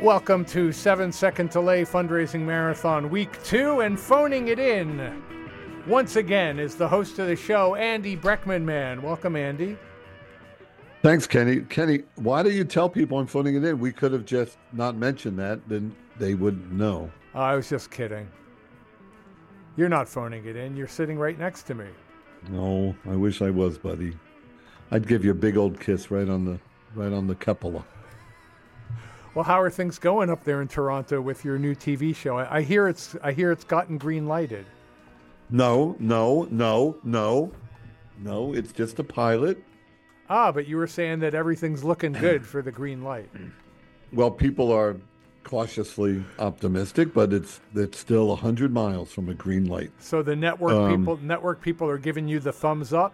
Welcome to 7 Second Delay Fundraising Marathon Week 2, and phoning it in once again is the host of the show, Andy Breckman, man. Welcome, Andy. Thanks, Kenny. Kenny, why do you tell people I'm phoning it in? We could have just not mentioned that, then they would know. I was just kidding. You're not phoning it in. You're sitting right next to me. No, I wish I was, buddy. I'd give you a big old kiss right on the cupola. Well, how are things going up there in Toronto with your new TV show? I hear it's gotten green lighted. No. It's just a pilot. But you were saying that everything's looking good for the green light. Well, people are cautiously optimistic, but it's still 100 miles from a green light. So the network people are giving you the thumbs up?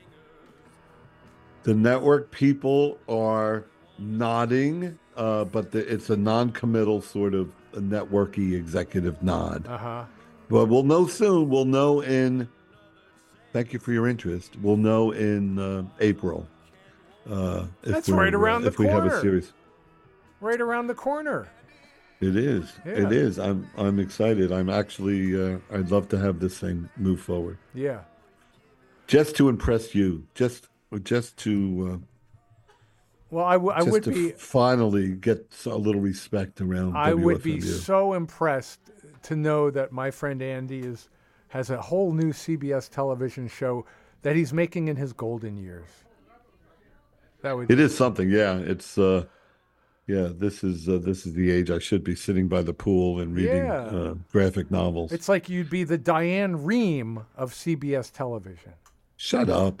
The network people are nodding, but it's a non-committal sort of a networky executive nod. Uh-huh. But we'll know soon. We'll know thank you for your interest. We'll know in April. That's right around the corner. If we have a series. Right around the corner. It is. Yeah. It is. I'm excited. I'm actually, I'd love to have this thing move forward. Yeah. Just to impress you. Just to... Well, I would be finally get a little respect around. I WFMU. would be so impressed to know that my friend Andy has a whole new CBS television show that he's making in his golden years. It is something, yeah. It's this is the age I should be sitting by the pool and reading graphic novels. It's like you'd be the Diane Rehm of CBS television. Shut up.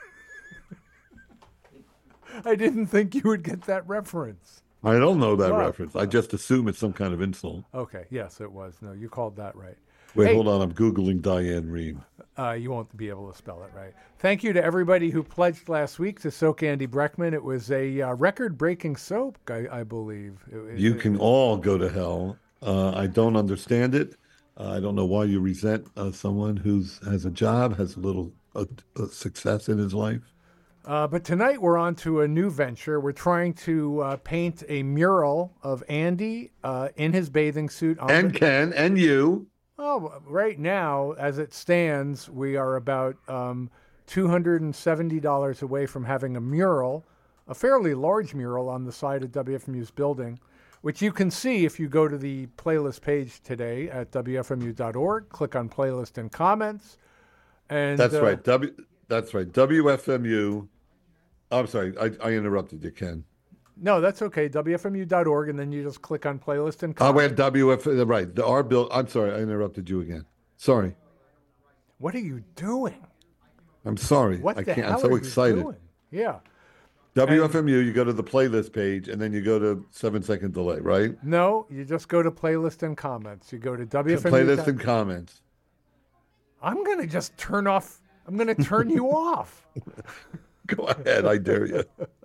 I didn't think you would get that reference. I don't know that reference. I just assume it's some kind of insult. Okay, yes, it was. No, you called that right. Wait, hold on. I'm Googling Diane Rehm. You won't be able to spell it right. Thank you to everybody who pledged last week to soak Andy Breckman. It was a record-breaking soap, I believe. You can all go to hell. I don't understand it. I don't know why you resent someone who has a job, has a little success in his life. But tonight we're on to a new venture. We're trying to paint a mural of Andy in his bathing suit. And Ken, and you. Well, right now, as it stands, we are about $270 away from having a mural, a fairly large mural on the side of WFMU's building, which you can see if you go to the playlist page today at WFMU.org, click on playlist and comments. And That's right. That's right. WFMU. I'm sorry. I interrupted you, Ken. No, that's okay. WFMU.org, and then you just click on playlist and comments. Right. Our bill. I'm sorry. I interrupted you again. Sorry. What are you doing? I'm sorry. What the hell I'm so are excited. You doing? Yeah. WFMU, you go to the playlist page, and then you go to 7 Second Delay, right? No, you just go to playlist and comments. You go to WFMU. Playlist and comments. I'm going to just turn off. I'm going to turn you off. Go ahead. I dare you.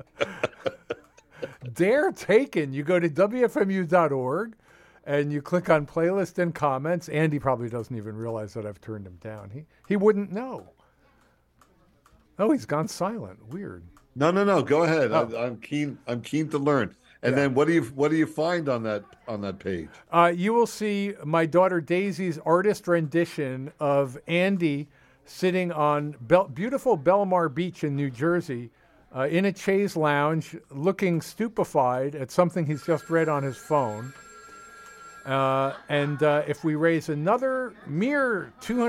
Dare taken. You go to WFMU.org and you click on playlist and comments. Andy probably doesn't even realize that I've turned him down. He wouldn't know. Oh, he's gone silent. Weird. No. Go ahead. Oh. I'm keen to learn. And then what do you find on that page? You will see my daughter Daisy's artist rendition of Andy sitting on beautiful Belmar Beach in New Jersey in a chaise lounge, looking stupefied at something he's just read on his phone. And if we raise another mere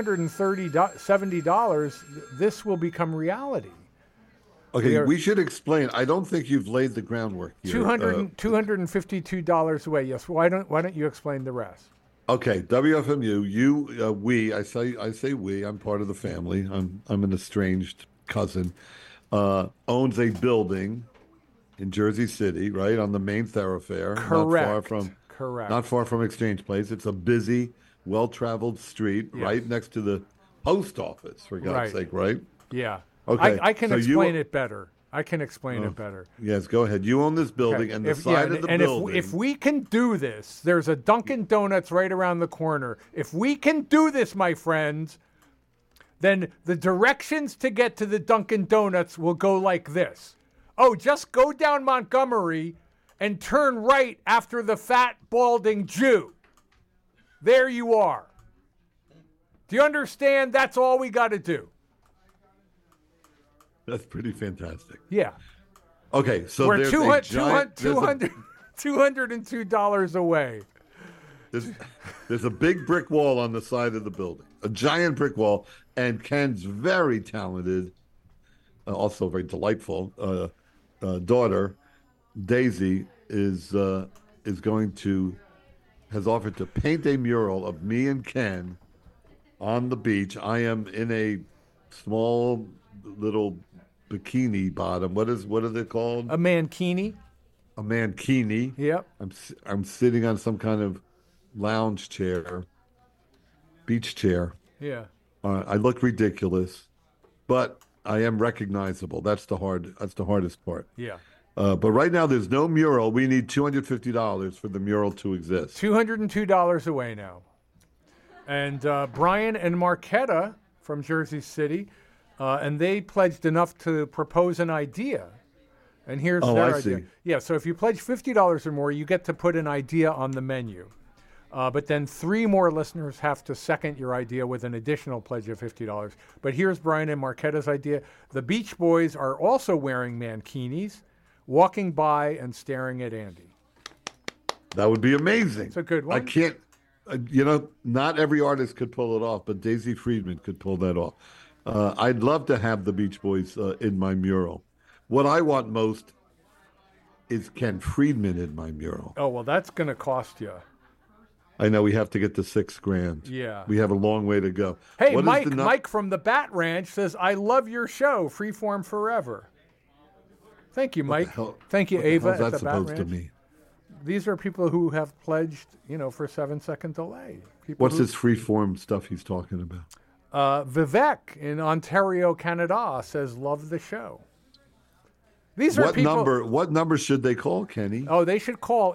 $270, this will become reality. Okay, we should explain. I don't think you've laid the groundwork here. $252 away. Yes. Why don't you explain the rest? Okay, WFMU. We. I say we. I'm part of the family. I'm an estranged cousin. Owns a building in Jersey City, right on the main thoroughfare. Correct. Not far from Exchange Place. It's a busy, well-traveled street right next to the post office. For God's sake, right? Yeah. Okay. I can explain it better. I can explain it better. Yes, go ahead. You own this building, and the side of the building. If we can do this, there's a Dunkin' Donuts right around the corner. If we can do this, my friends, then the directions to get to the Dunkin' Donuts will go like this. Oh, just go down Montgomery and turn right after the fat, balding Jew. There you are. Do you understand? That's all we got to do. That's pretty fantastic. Yeah. Okay, so We're there's $202 away. There's a big brick wall on the side of the building, a giant brick wall, and Ken's very talented, also very delightful daughter, Daisy, has offered to paint a mural of me and Ken on the beach. I am in a small little bikini bottom. What are they called? A mankini. A mankini. Yep. I'm sitting on some kind of lounge chair, beach chair. Yeah. I look ridiculous, but I am recognizable. That's the hardest part. Yeah. But right now there's no mural. We need $250 for the mural to exist. $202 away now. And Brian and Marquetta from Jersey City, and they pledged enough to propose an idea. And here's their idea. See. Yeah, so if you pledge $50 or more, you get to put an idea on the menu. But then 3 more listeners have to second your idea with an additional pledge of $50. But here's Brian and Marquetta's idea. The Beach Boys are also wearing mankinis, walking by and staring at Andy. That would be amazing. It's a good one. I can't, not every artist could pull it off, but Daisy Friedman could pull that off. I'd love to have the Beach Boys in my mural. What I want most is Ken Friedman in my mural. Oh, well, that's going to cost you. I know we have to get to $6,000. Yeah. We have a long way to go. Hey, Mike from the Bat Ranch says, I love your show, Freeform Forever. Thank you, Mike. Thank you, Ava. How's that at the supposed Bat to Ranch. mean? These are people who have pledged, for 7-second delay. What's this freeform stuff he's talking about? Vivek in Ontario, Canada says, love the show. These are What number should they call, Kenny? Oh, they should call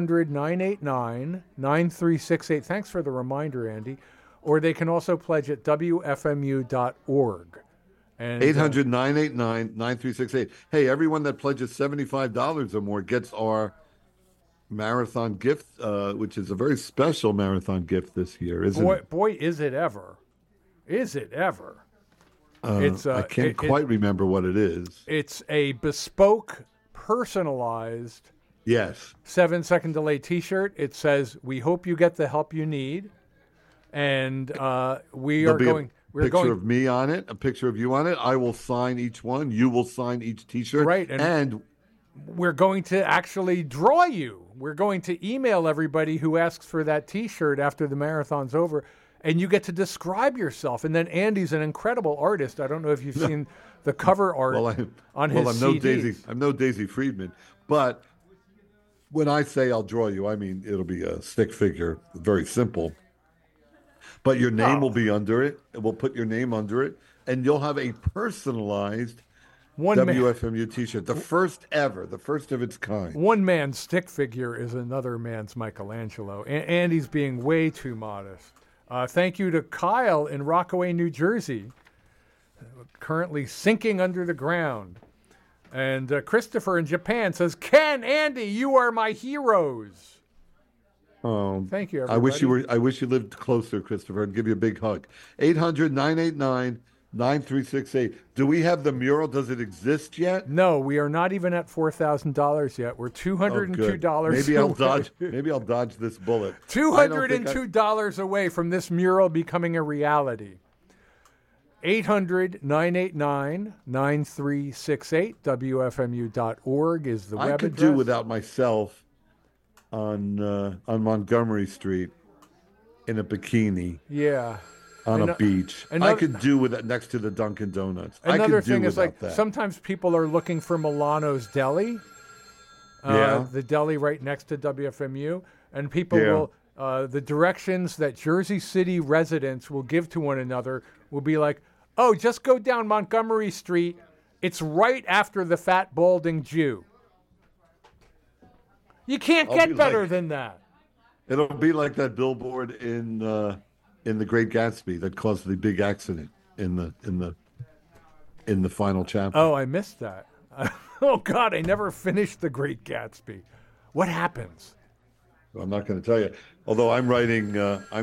800-989-9368. Thanks for the reminder, Andy. Or they can also pledge at WFMU.org. And 800-989-9368. Hey, everyone that pledges $75 or more gets our marathon gift, which is a very special marathon gift this year, isn't it? Boy, is it ever. Is it ever. I can't quite remember what it is. It's a bespoke, personalized 7-second delay T-shirt. It says, "We hope you get the help you need," and we're going. A picture of me on it, a picture of you on it. I will sign each one. You will sign each T-shirt. Right, and we're going to actually draw you. We're going to email everybody who asks for that T-shirt after the marathon's over. And you get to describe yourself. And then Andy's an incredible artist. I don't know if you've seen the cover art on his CDs. I'm no Daisy Friedman. But when I say I'll draw you, I mean it'll be a stick figure, very simple. But your name will be under it. We'll put your name under it. And you'll have a personalized WFMU T-shirt. The first ever, the first of its kind. One man's stick figure is another man's Michelangelo. Andy's being way too modest. Thank you to Kyle in Rockaway, New Jersey, currently sinking under the ground. And Christopher in Japan says, Ken, Andy, you are my heroes. Oh, thank you, everybody. I wish you lived closer, Christopher, and give you a big hug. 800-989-9368. Do we have the mural? Does it exist yet? No, we are not even at $4,000 yet. We're $202. Maybe I'll dodge this bullet. $202 away from this mural becoming a reality. 800-989-9368. WFMU.org is the web address. I could do without myself on Montgomery Street in a bikini. Yeah. On a beach. I could do with it next to the Dunkin' Donuts. Another thing is sometimes people are looking for Milano's Deli. The deli right next to WFMU. And people will, the directions that Jersey City residents will give to one another will be like, oh, just go down Montgomery Street. It's right after the fat, balding Jew. You can't get better than that. It'll be like that billboard in The Great Gatsby that caused the big accident in the final chapter. Oh, I missed that. Oh God, I never finished The Great Gatsby. What happens? I'm not going to tell you. Although I'm writing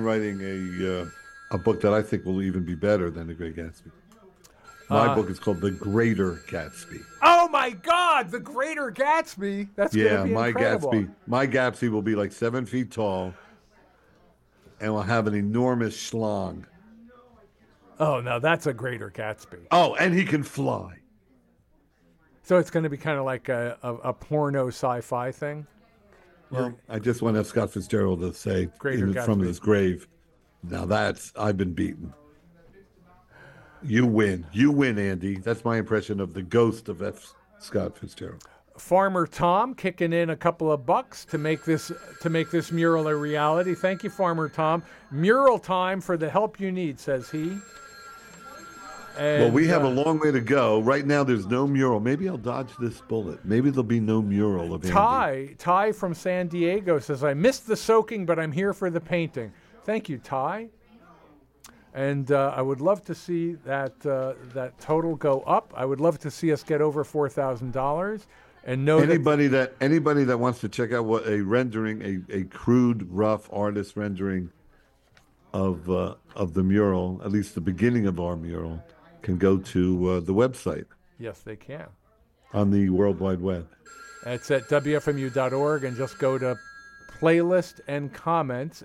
a book that I think will even be better than The Great Gatsby. My book is called The Greater Gatsby. Oh my God, The Greater Gatsby. That's going to be incredible. My Gatsby will be like 7 feet tall, and will have an enormous schlong. Oh, no, that's a Greater Gatsby. Oh, and he can fly. So it's going to be kind of like a porno sci-fi thing? Well, I just want to have Scott Fitzgerald to say from his grave, now I've been beaten. You win, Andy. That's my impression of the ghost of F. Scott Fitzgerald. Farmer Tom kicking in a couple of bucks to make this mural a reality. Thank you, Farmer Tom. Mural time for the help you need, says he. And, well, we have a long way to go. Right now, there's no mural. Maybe I'll dodge this bullet. Maybe there'll be no mural of Andy. Ty from San Diego says, I missed the soaking, but I'm here for the painting. Thank you, Ty. And I would love to see that total go up. I would love to see us get over $4,000. And know anybody that wants to check out what a rendering, a crude, rough artist rendering of the mural, at least the beginning of our mural, can go to the website. Yes, they can. On the World Wide Web. It's at WFMU.org, and just go to playlist and comments.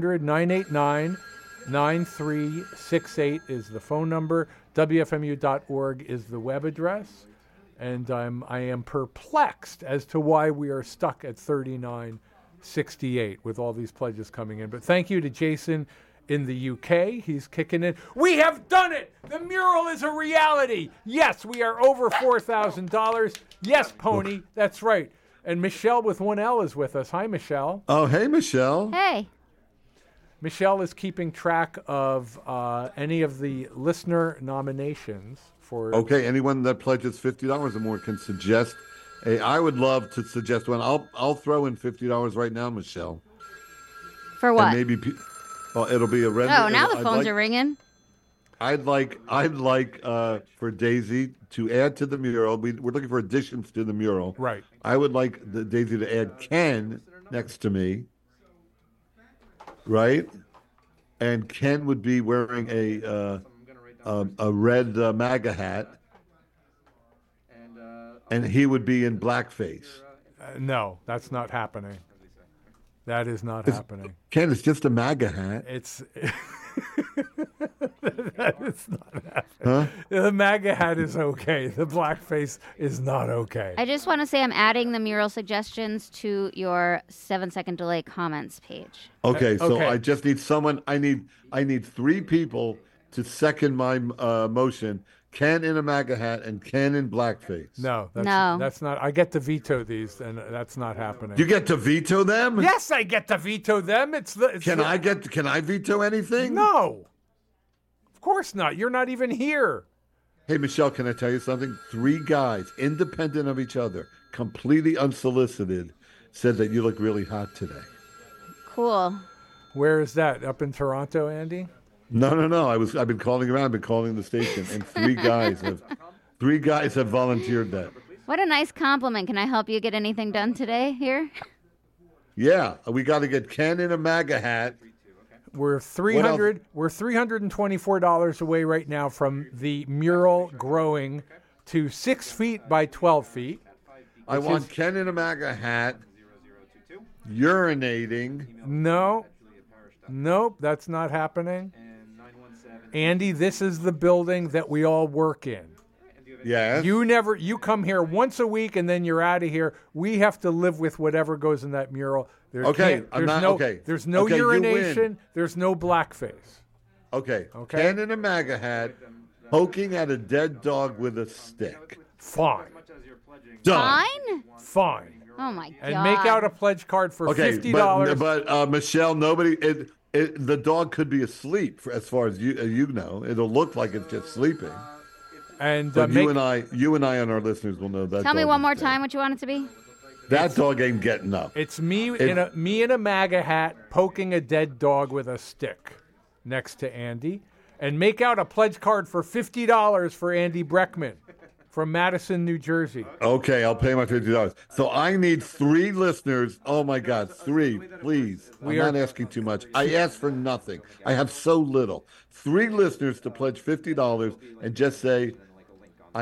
800-989-9368 is the phone number. WFMU.org is the web address. And I am perplexed as to why we are stuck at $39.68 with all these pledges coming in. But thank you to Jason in the UK. He's kicking in. We have done it! The mural is a reality! Yes, we are over $4,000. Yes, Pony, that's right. And Michelle with one L is with us. Hi, Michelle. Oh, hey, Michelle. Hey. Michelle is keeping track of any of the listener nominations for... Okay, anyone that pledges $50 or more can suggest... I would love to suggest one. I'll throw in $50 right now, Michelle. For what? And maybe... it'll be a render. Oh, now the phones are ringing. I'd like for Daisy to add to the mural. We're looking for additions to the mural. Right. I would like Daisy to add Ken next to me. Right. And Ken would be wearing a red MAGA hat, and he would be in blackface. No, that's not happening. That is not happening. Ken, it's just a MAGA hat. It's that is not happening. Huh? The MAGA hat is okay. The blackface is not okay. I just want to say I'm adding the mural suggestions to your 7-second delay comments page. Okay, so I just need someone. I need 3 people to second my motion. Ken in a MAGA hat and Ken in blackface. No, that's not. I get to veto these, and that's not happening. You get to veto them? Yes, I get to veto them. Can I veto anything? No, of course not. You're not even here. Hey, Michelle, can I tell you something? 3 guys, independent of each other, completely unsolicited, said that you look really hot today. Cool. Where is that? Up in Toronto, Andy? No. I've been calling around. I've been calling the station, and 3 guys have volunteered that. What a nice compliment. Can I help you get anything done today here? Yeah, we got to get Ken in a MAGA hat. We're $324 away right now from the mural growing to 6 feet by 12 feet. I want Ken in a MAGA hat, urinating. Nope, that's not happening. Andy, this is the building that we all work in. Yes. You come here once a week and then you're out of here. We have to live with whatever goes in that mural. There's no urination. There's no blackface. Okay. Ken in a MAGA hat, poking at a dead dog with a stick. Fine. Done. Fine. Oh my God. And make out a pledge card for $50. But Michelle, the dog could be asleep, as far as you know. It'll look like it's just sleeping. And you and I and our listeners will know that. Tell me one more time what you want it to be. That dog ain't getting up. It's me in a MAGA hat poking a dead dog with a stick next to Andy, and make out a pledge card for $50 for Andy Breckman. from Madison, New Jersey. Okay, I'll pay my $50. So I need 3 listeners. Oh my God, 3, please. I'm not asking too much. I ask for nothing. I have so little. 3 listeners to pledge $50 and just say, I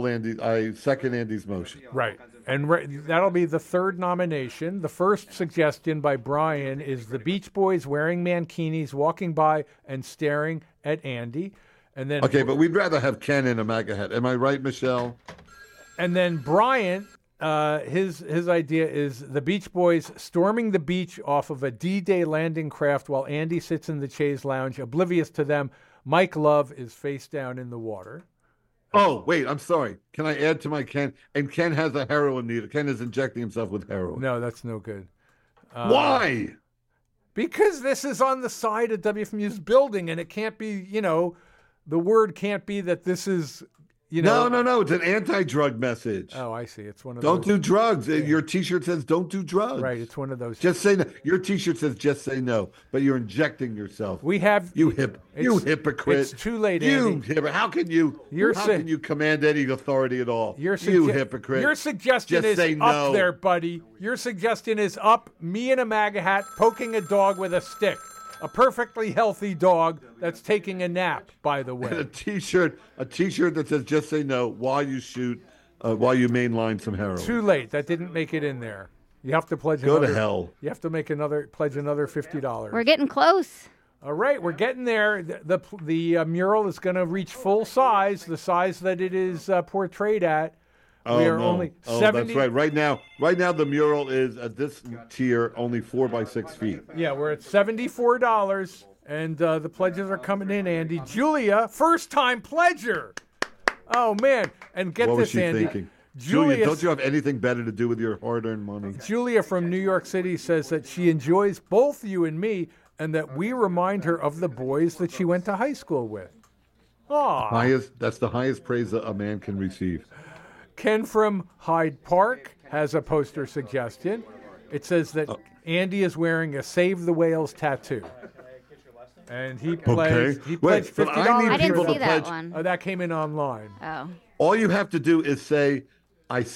second Andy's motion. Right. And that'll be the 3rd nomination. The first suggestion by Brian is the Beach Boys wearing mankinis, walking by and staring at Andy. And then Okay, but we'd rather have Ken in a MAGA hat. Am I right, Michelle? And then Brian, his idea is the Beach Boys storming the beach off of a D-Day landing craft while Andy sits in the chaise lounge, oblivious to them. Mike Love is face down in the water. Oh, wait, I'm sorry. Can I add to my Ken? And Ken has a heroin needle. Ken is injecting himself with heroin. No, that's no good. Why? Because this is on the side of WFMU's building, and it can't be, the word can't be that this is, No. It's an anti-drug message. Oh, I see. It's one of Don't those. do drugs. Your T-shirt says don't do drugs. Right, it's one of those. Just say no. Your T-shirt says just say no, but you're injecting yourself. We have You hypocrite. It's too late, You Andy. hypocrite. How can you command any authority at all? You hypocrite. Your suggestion Just is say up no. there, buddy. Your suggestion is up. Me in a MAGA hat poking a dog with a stick. A perfectly healthy dog that's taking a nap, by the way. And a T-shirt that says just say no while you mainline some heroin. Too late. That didn't make it in there. You have to pledge Go to hell. You have to pledge another $50. We're getting close. All right, we're getting there. The mural is going to reach full size, the size that it is portrayed at. Oh, we are no. only 70. That's right. Right now the mural is at this tier only 4 by 6 feet. Yeah, we're at $74, and the pledges are coming in, Andy. Julia, first-time pledger. Oh, man. And get What was this, she Andy. thinking? Julia, don't you have anything better to do with your hard-earned money? Julia from New York City says that she enjoys both you and me, and that we remind her of the boys that she went to high school with. Aw. That's the highest praise that a man can receive. Ken from Hyde Park has a poster suggestion. It says that Andy is wearing a Save the Whales tattoo. And he pledged $50. I didn't see that one. Oh, that came in online. Oh. All you have to do is say, pledge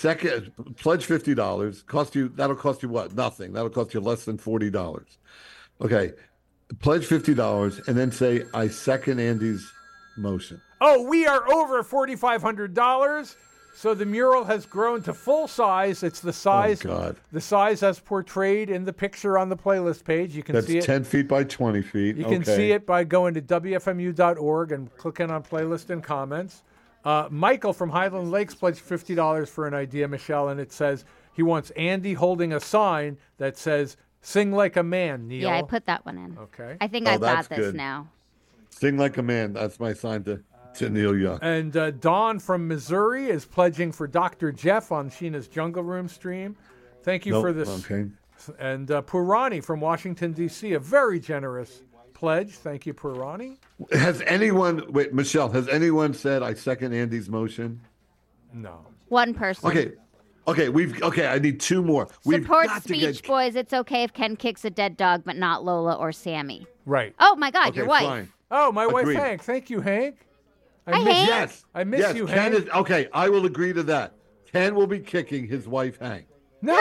$50. That'll cost you what? Nothing. That'll cost you less than $40. Okay. Pledge $50 and then say, I second Andy's motion. Oh, we are over $4,500. So the mural has grown to full size. It's the size, the size as portrayed in the picture on the playlist page. You can see it. That's 10 feet by 20 feet. You can see it by going to WFMU.org and clicking on playlist and comments. Michael from Highland Lakes pledged $50 for an idea, Michelle, and it says he wants Andy holding a sign that says, "Sing like a man, Neil." Yeah, I put that one in. Okay. I think I've got that's this good. now. Sing like a man. That's my sign to Neil Young. And Dawn from Missouri is pledging for Dr. Jeff on Sheena's Jungle Room stream. Thank you for this. Okay. And Purani from Washington, D.C., a very generous pledge. Thank you, Purani. Michelle, has anyone said I second Andy's motion? No. One person. Okay, I need 2 more. Support Beach Boys. It's okay if Ken kicks a dead dog, but not Lola or Sammy. Right. Oh, my God, your wife. Fine. Oh, my Agreed. wife, Hank. Thank you, Hank. Hi, Hank. Yes. I miss you, Ken Hank. okay, I will agree to that. Ken will be kicking his wife, Hank. No.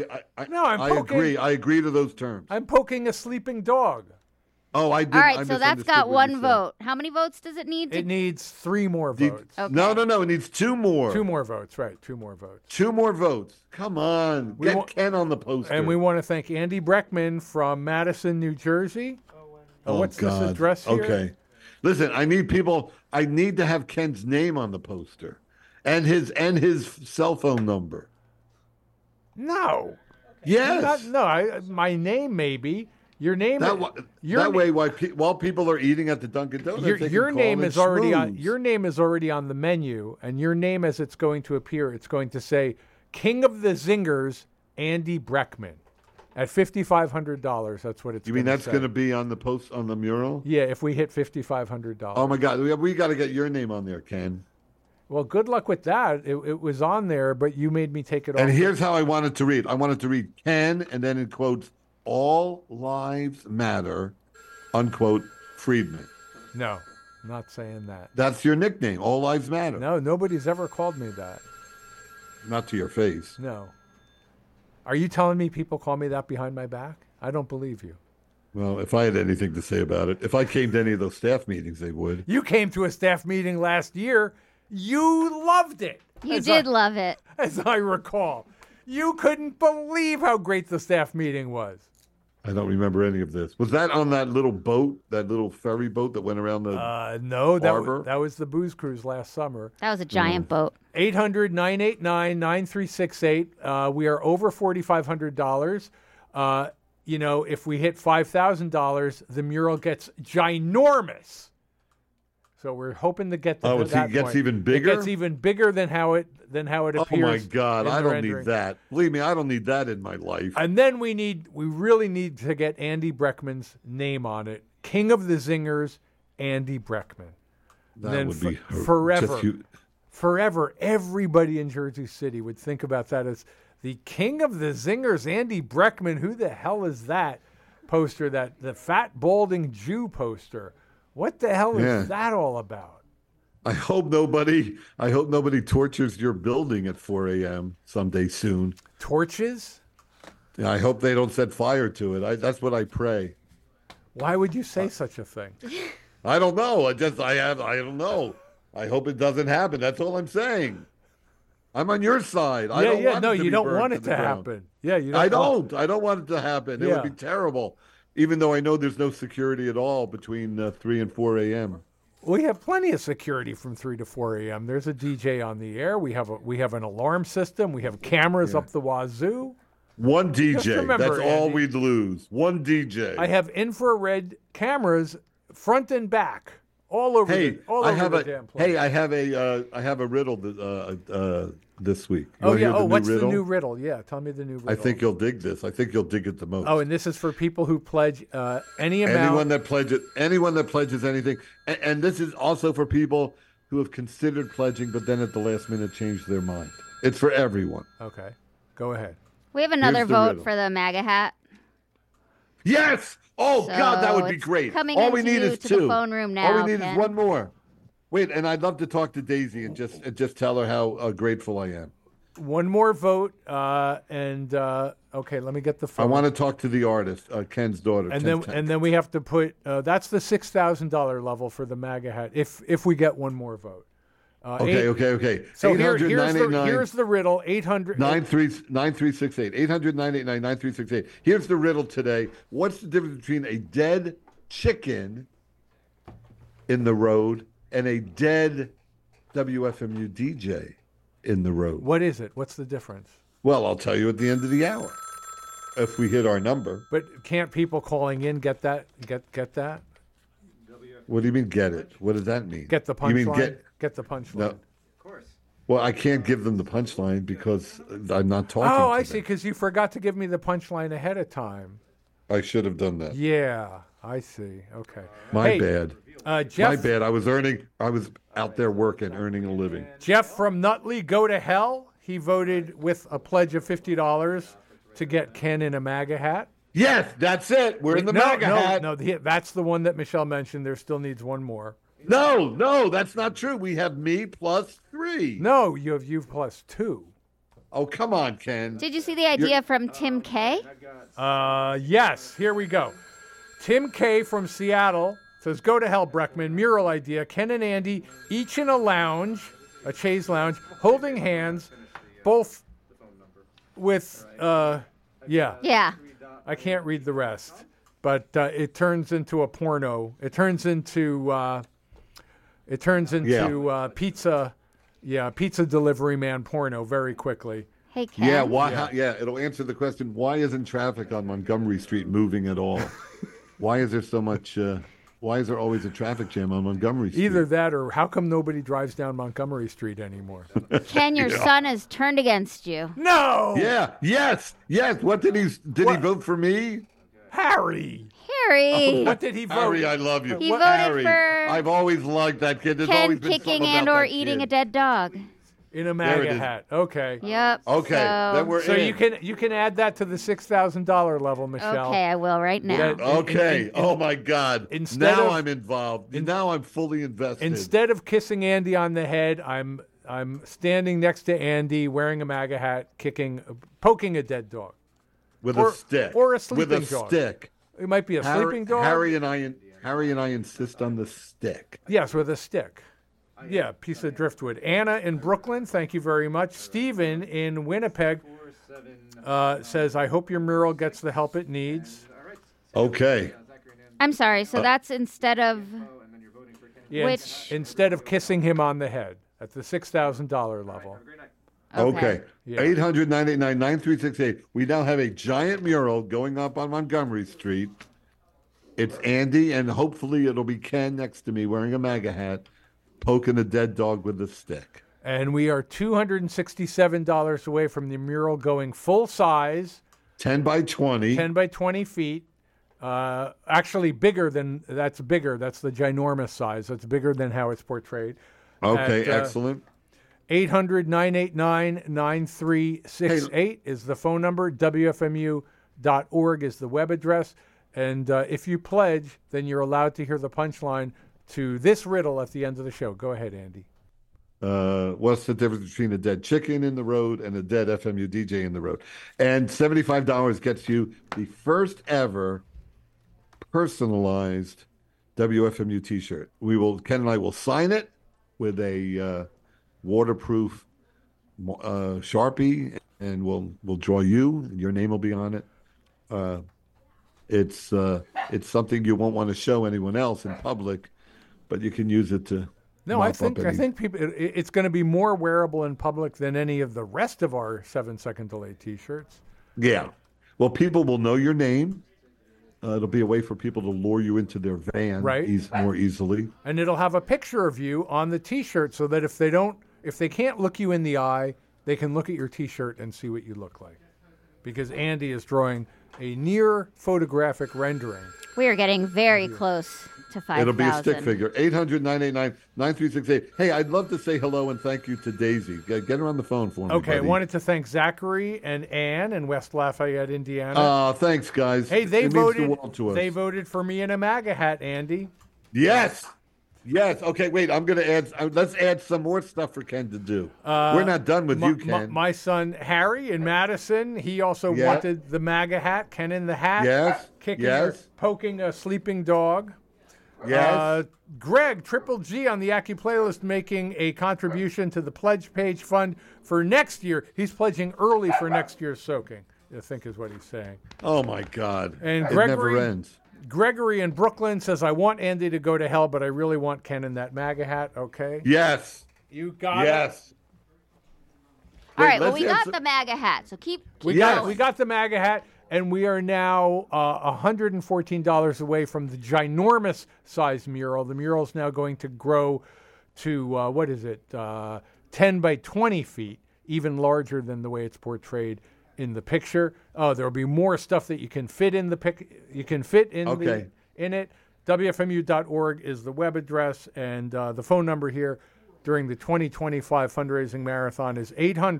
I agree. I agree to those terms. I'm poking a sleeping dog. Oh, I did. All right, so that's got 1 vote. How many votes does it need? It needs 3 more votes. Okay. No. It needs 2 more. 2 more votes, right. 2 more votes. 2 more votes. Come on. Get Ken on the poster. And we want to thank Andy Breckman from Madison, New Jersey. What's this address here? Okay. Listen, I need to have Ken's name on the poster and his cell phone number. No. Yes. My name maybe. Your name. While people are eating at the Dunkin' Donuts, your name is already on. Your name is already on the menu, and your name, as it's going to appear, it's going to say "King of the Zingers," Andy Breckman, at $5,500. That's what it's. You mean that's going to be on the post on the mural? Yeah, if we hit $5,500. Oh my God, we got to get your name on there, Ken. Well, good luck with that. It was on there, but you made me take it off. And here's how I want it to read. I want it to read Ken, and then in quotes, "All lives matter," unquote, Friedman. No. Not saying that. That's your nickname. All lives matter. No, nobody's ever called me that. Not to your face. No. Are you telling me people call me that behind my back? I don't believe you. Well, if I had anything to say about it, if I came to any of those staff meetings, they would. You came to a staff meeting last year. You loved it. You did love it. As I recall. You couldn't believe how great the staff meeting was. I don't remember any of this. Was that on that little boat, that little ferry boat that went around the No, harbor? that was the booze cruise last summer. That was a giant boat. 800-989-9368. We are over $4,500. If we hit $5,000, the mural gets ginormous. So we're hoping to get to that it gets point. even bigger? It gets even bigger than how it appears. Oh my God, in I the don't rendering. need that. Believe me, I don't need that in my life. And then we really need to get Andy Breckman's name on it. King of the Zingers, Andy Breckman. That then would be forever, everybody in Jersey City would think about that as the King of the Zingers, Andy Breckman. Who the hell is that poster? The fat balding Jew poster. What the hell is that all about? I hope nobody tortures your building at 4 a.m. someday soon. Torches? Yeah, I hope they don't set fire to it. That's what I pray. Why would you say such a thing? I don't know. I don't know. I hope it doesn't happen. That's all I'm saying. I'm on your side. I don't want it to happen. Yeah, you don't. I don't want it to happen. It would be terrible. Even though I know there's no security at all between 3 and 4 a.m. We have plenty of security from 3 to 4 a.m. There's a DJ on the air. We have an alarm system. We have cameras up the wazoo. One DJ. Remember, That's all Andy, we'd lose. One DJ. I have infrared cameras front and back all over the damn place. Hey, I have a riddle this week. What's the new riddle? Yeah, tell me the new riddle. I think you'll dig this. I think you'll dig it the most. Oh, and this is for people who pledge any amount. Anyone that pledges anything, and this is also for people who have considered pledging, but then at the last minute changed their mind. It's for everyone. Okay, go ahead. We have another Here's the vote riddle. for the MAGA hat. Yes. Oh God, that would be it's great. coming All we into need is to two. the phone room now, All we need Ken. is one more. Wait, and I'd love to talk to Daisy and just tell her how grateful I am. One more vote, okay, let me get the phone. I want to talk to the artist, Ken's daughter. And Ken's then we have to put that's the $6,000 level for the MAGA hat. If we get one more vote. Okay. So 800-989 here's the riddle. 800 9368. 800-989-9368. Here's the riddle today. What's the difference between a dead chicken in the road and a dead WFMU DJ in the road? What is it? What's the difference? Well, I'll tell you at the end of the hour if we hit our number. But can't people calling in get that? Get that? What do you mean get it? What does that mean? Get the You mean punchline? Get the punchline. No. Of course. Well, I can't give them the punchline because I'm not talking to Oh, I them. see, because you forgot to give me the punchline ahead of time. I should have done that. Yeah, I see. Okay. My bad. Jeff, My bad. I was out there working, earning a living. Jeff from Nutley, go to hell. He voted with a pledge of $50 to get Ken in a MAGA hat. Yes, that's it. We're in the MAGA hat. No, that's the one that Michelle mentioned. There still needs one more. No, that's not true. We have me plus 3. No, you have you plus 2. Oh, come on, Ken. Did you see the idea from Tim K? Yes, here we go. Tim K from Seattle says, go to hell, Breckman. Mural idea. Ken and Andy, each in a lounge, a chaise lounge, holding hands, both with, Yeah. I can't read the rest, but it turns into a porno. It turns into pizza delivery man porno very quickly. Hey, Ken. Yeah, it'll answer the question, why isn't traffic on Montgomery Street moving at all? Why is there so much, why is there always a traffic jam on Montgomery Street? Either that or how come nobody drives down Montgomery Street anymore? Ken, your son has turned against you. No! Yeah, yes. What did he vote for me? Harry! Harry! What did he vote? Harry, I love you. He voted Harry, for I've always liked that kid. There's Ken always been kicking something and about or that eating kid. a dead dog. in a There it MAGA is. hat. Okay. Yep. Okay, then we're So in. you can add that to the $6,000 level, Michelle. Okay, I will right now. That- Okay. Oh my God. Instead Now of- I'm involved. Now I'm fully invested. Instead of kissing Andy on the head, I'm standing next to Andy wearing a MAGA hat, poking a dead dog. with or- a stick. or a with sleeping a dog. stick. It might be a sleeping dog. Harry and I insist on the stick. Yes, with a stick. Yeah, piece of driftwood. Anna in Brooklyn, thank you very much. Stephen in Winnipeg says, I hope your mural gets the help it needs. Okay. I'm sorry. So that's instead of Yeah, Which- instead of kissing him on the head at the $6,000 level. Okay. Yeah. 800-989-9368. We now have a giant mural going up on Montgomery Street. It's Andy, and hopefully it'll be Ken next to me wearing a MAGA hat, poking a dead dog with a stick. And we are $267 away from the mural going full size, 10 by 20. 10 by 20 feet. Actually, that's bigger. That's the ginormous size. That's bigger than how it's portrayed. Okay, At, excellent. 800-989-9368 is the phone number. WFMU.org is the web address. And if you pledge, then you're allowed to hear the punchline to this riddle at the end of the show. Go ahead, Andy. What's the difference between a dead chicken in the road and a dead FMU DJ in the road? And $75 gets you the first ever personalized WFMU T-shirt. Ken and I will sign it with a waterproof Sharpie, and we'll draw you. And your name will be on it. It's something you won't want to show anyone else in public, but you can use it to. No, I think people. It's going to be more wearable in public than any of the rest of our 7-second delay T-shirts. Yeah. Well, people will know your name. It'll be a way for people to lure you into their van Right. more easily. And it'll have a picture of you on the T-shirt, so that if they can't look you in the eye, they can look at your T-shirt and see what you look like. Because Andy is drawing a near photographic rendering. we are getting very close to 5,000. It'll be a stick figure. 800-989-9368. Hey, I'd love to say hello and thank you to Daisy. Get her on the phone for me, Okay, I buddy. wanted to thank Zachary and Ann in West Lafayette, Indiana. Thanks, guys. Hey, they It means the voted. world to us. They voted for me in a MAGA hat, Andy. Yes. Yes. Okay, wait. I'm going to add. Let's add some more stuff for Ken to do. We're not done with you, Ken. My son Harry in Madison, he also Yeah. wanted the MAGA hat. Ken in the hat. Yes, Kicking yes. poking a sleeping dog. Yes. Greg, Triple G on the Aki playlist, making a contribution to the Pledge Page Fund for next year. He's pledging early for next year's soaking, I think is what he's saying. Oh my God. And it Gregory- never ends. Gregory in Brooklyn says, I want Andy to go to hell, but I really want Ken in that MAGA hat. Okay. Yes. You got it. Yes. All Wait, right, well, let's we add got some- the MAGA hat, so keep We going. got the MAGA hat, and we are now $114 away from the ginormous size mural. The mural is now going to grow to 10 by 20 feet, even larger than the way it's portrayed in the picture. Oh, there will be more stuff that you can fit in the Okay. in it. WFMU.org is the web address, and the phone number here during the 2025 fundraising marathon is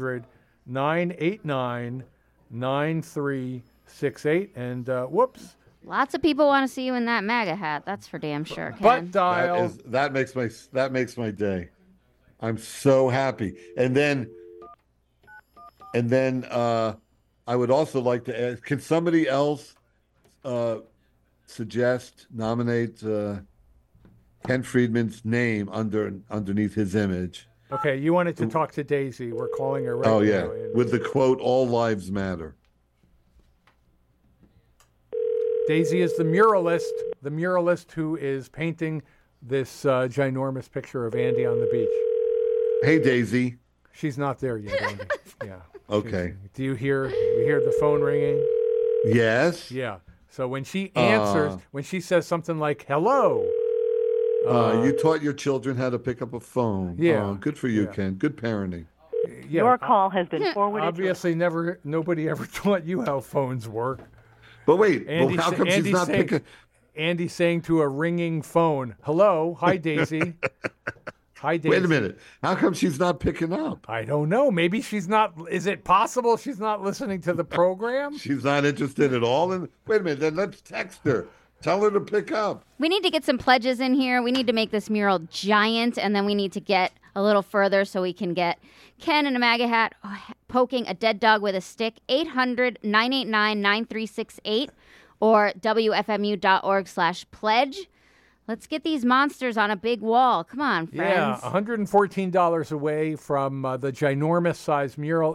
800-989-9368. And whoops, Lots of people want to see you in that MAGA hat. That's for damn sure, Ken. butt dial. That makes my day. I'm so happy. And then I would also like to ask, can somebody else nominate Ken Friedman's name underneath his image? Okay, you wanted to talk to Daisy. We're calling her right Oh now. yeah, And with the quote "All lives matter." Daisy is the muralist who is painting this ginormous picture of Andy on the beach. Hey Daisy. She's not there yet, Andy. Yeah. Okay. Do you hear the phone ringing? Yes. Yeah. So when she answers, when she says something like "hello," You taught your children how to pick up a phone. Yeah. Oh, good for you, Yeah. Ken. Good parenting. yeah, Your call has been forwarded. obviously nobody ever taught you how phones work. But wait, Andy, how come she's Andy not saying, picking? Andy saying to a ringing phone, "Hello, hi Daisy." Hi, Daisy. Wait a minute. How come she's not picking up? I don't know. Maybe she's not. Is it possible she's not listening to the program? She's not interested at all. Wait a minute. Then let's text her. Tell her to pick up. We need to get some pledges in here. We need to make this mural giant, and then we need to get a little further so we can get Ken in a MAGA hat poking a dead dog with a stick. 800-989-9368 or WFMU.org/pledge. Let's get these monsters on a big wall. Come on, friends. Yeah, $114 away from the ginormous size mural.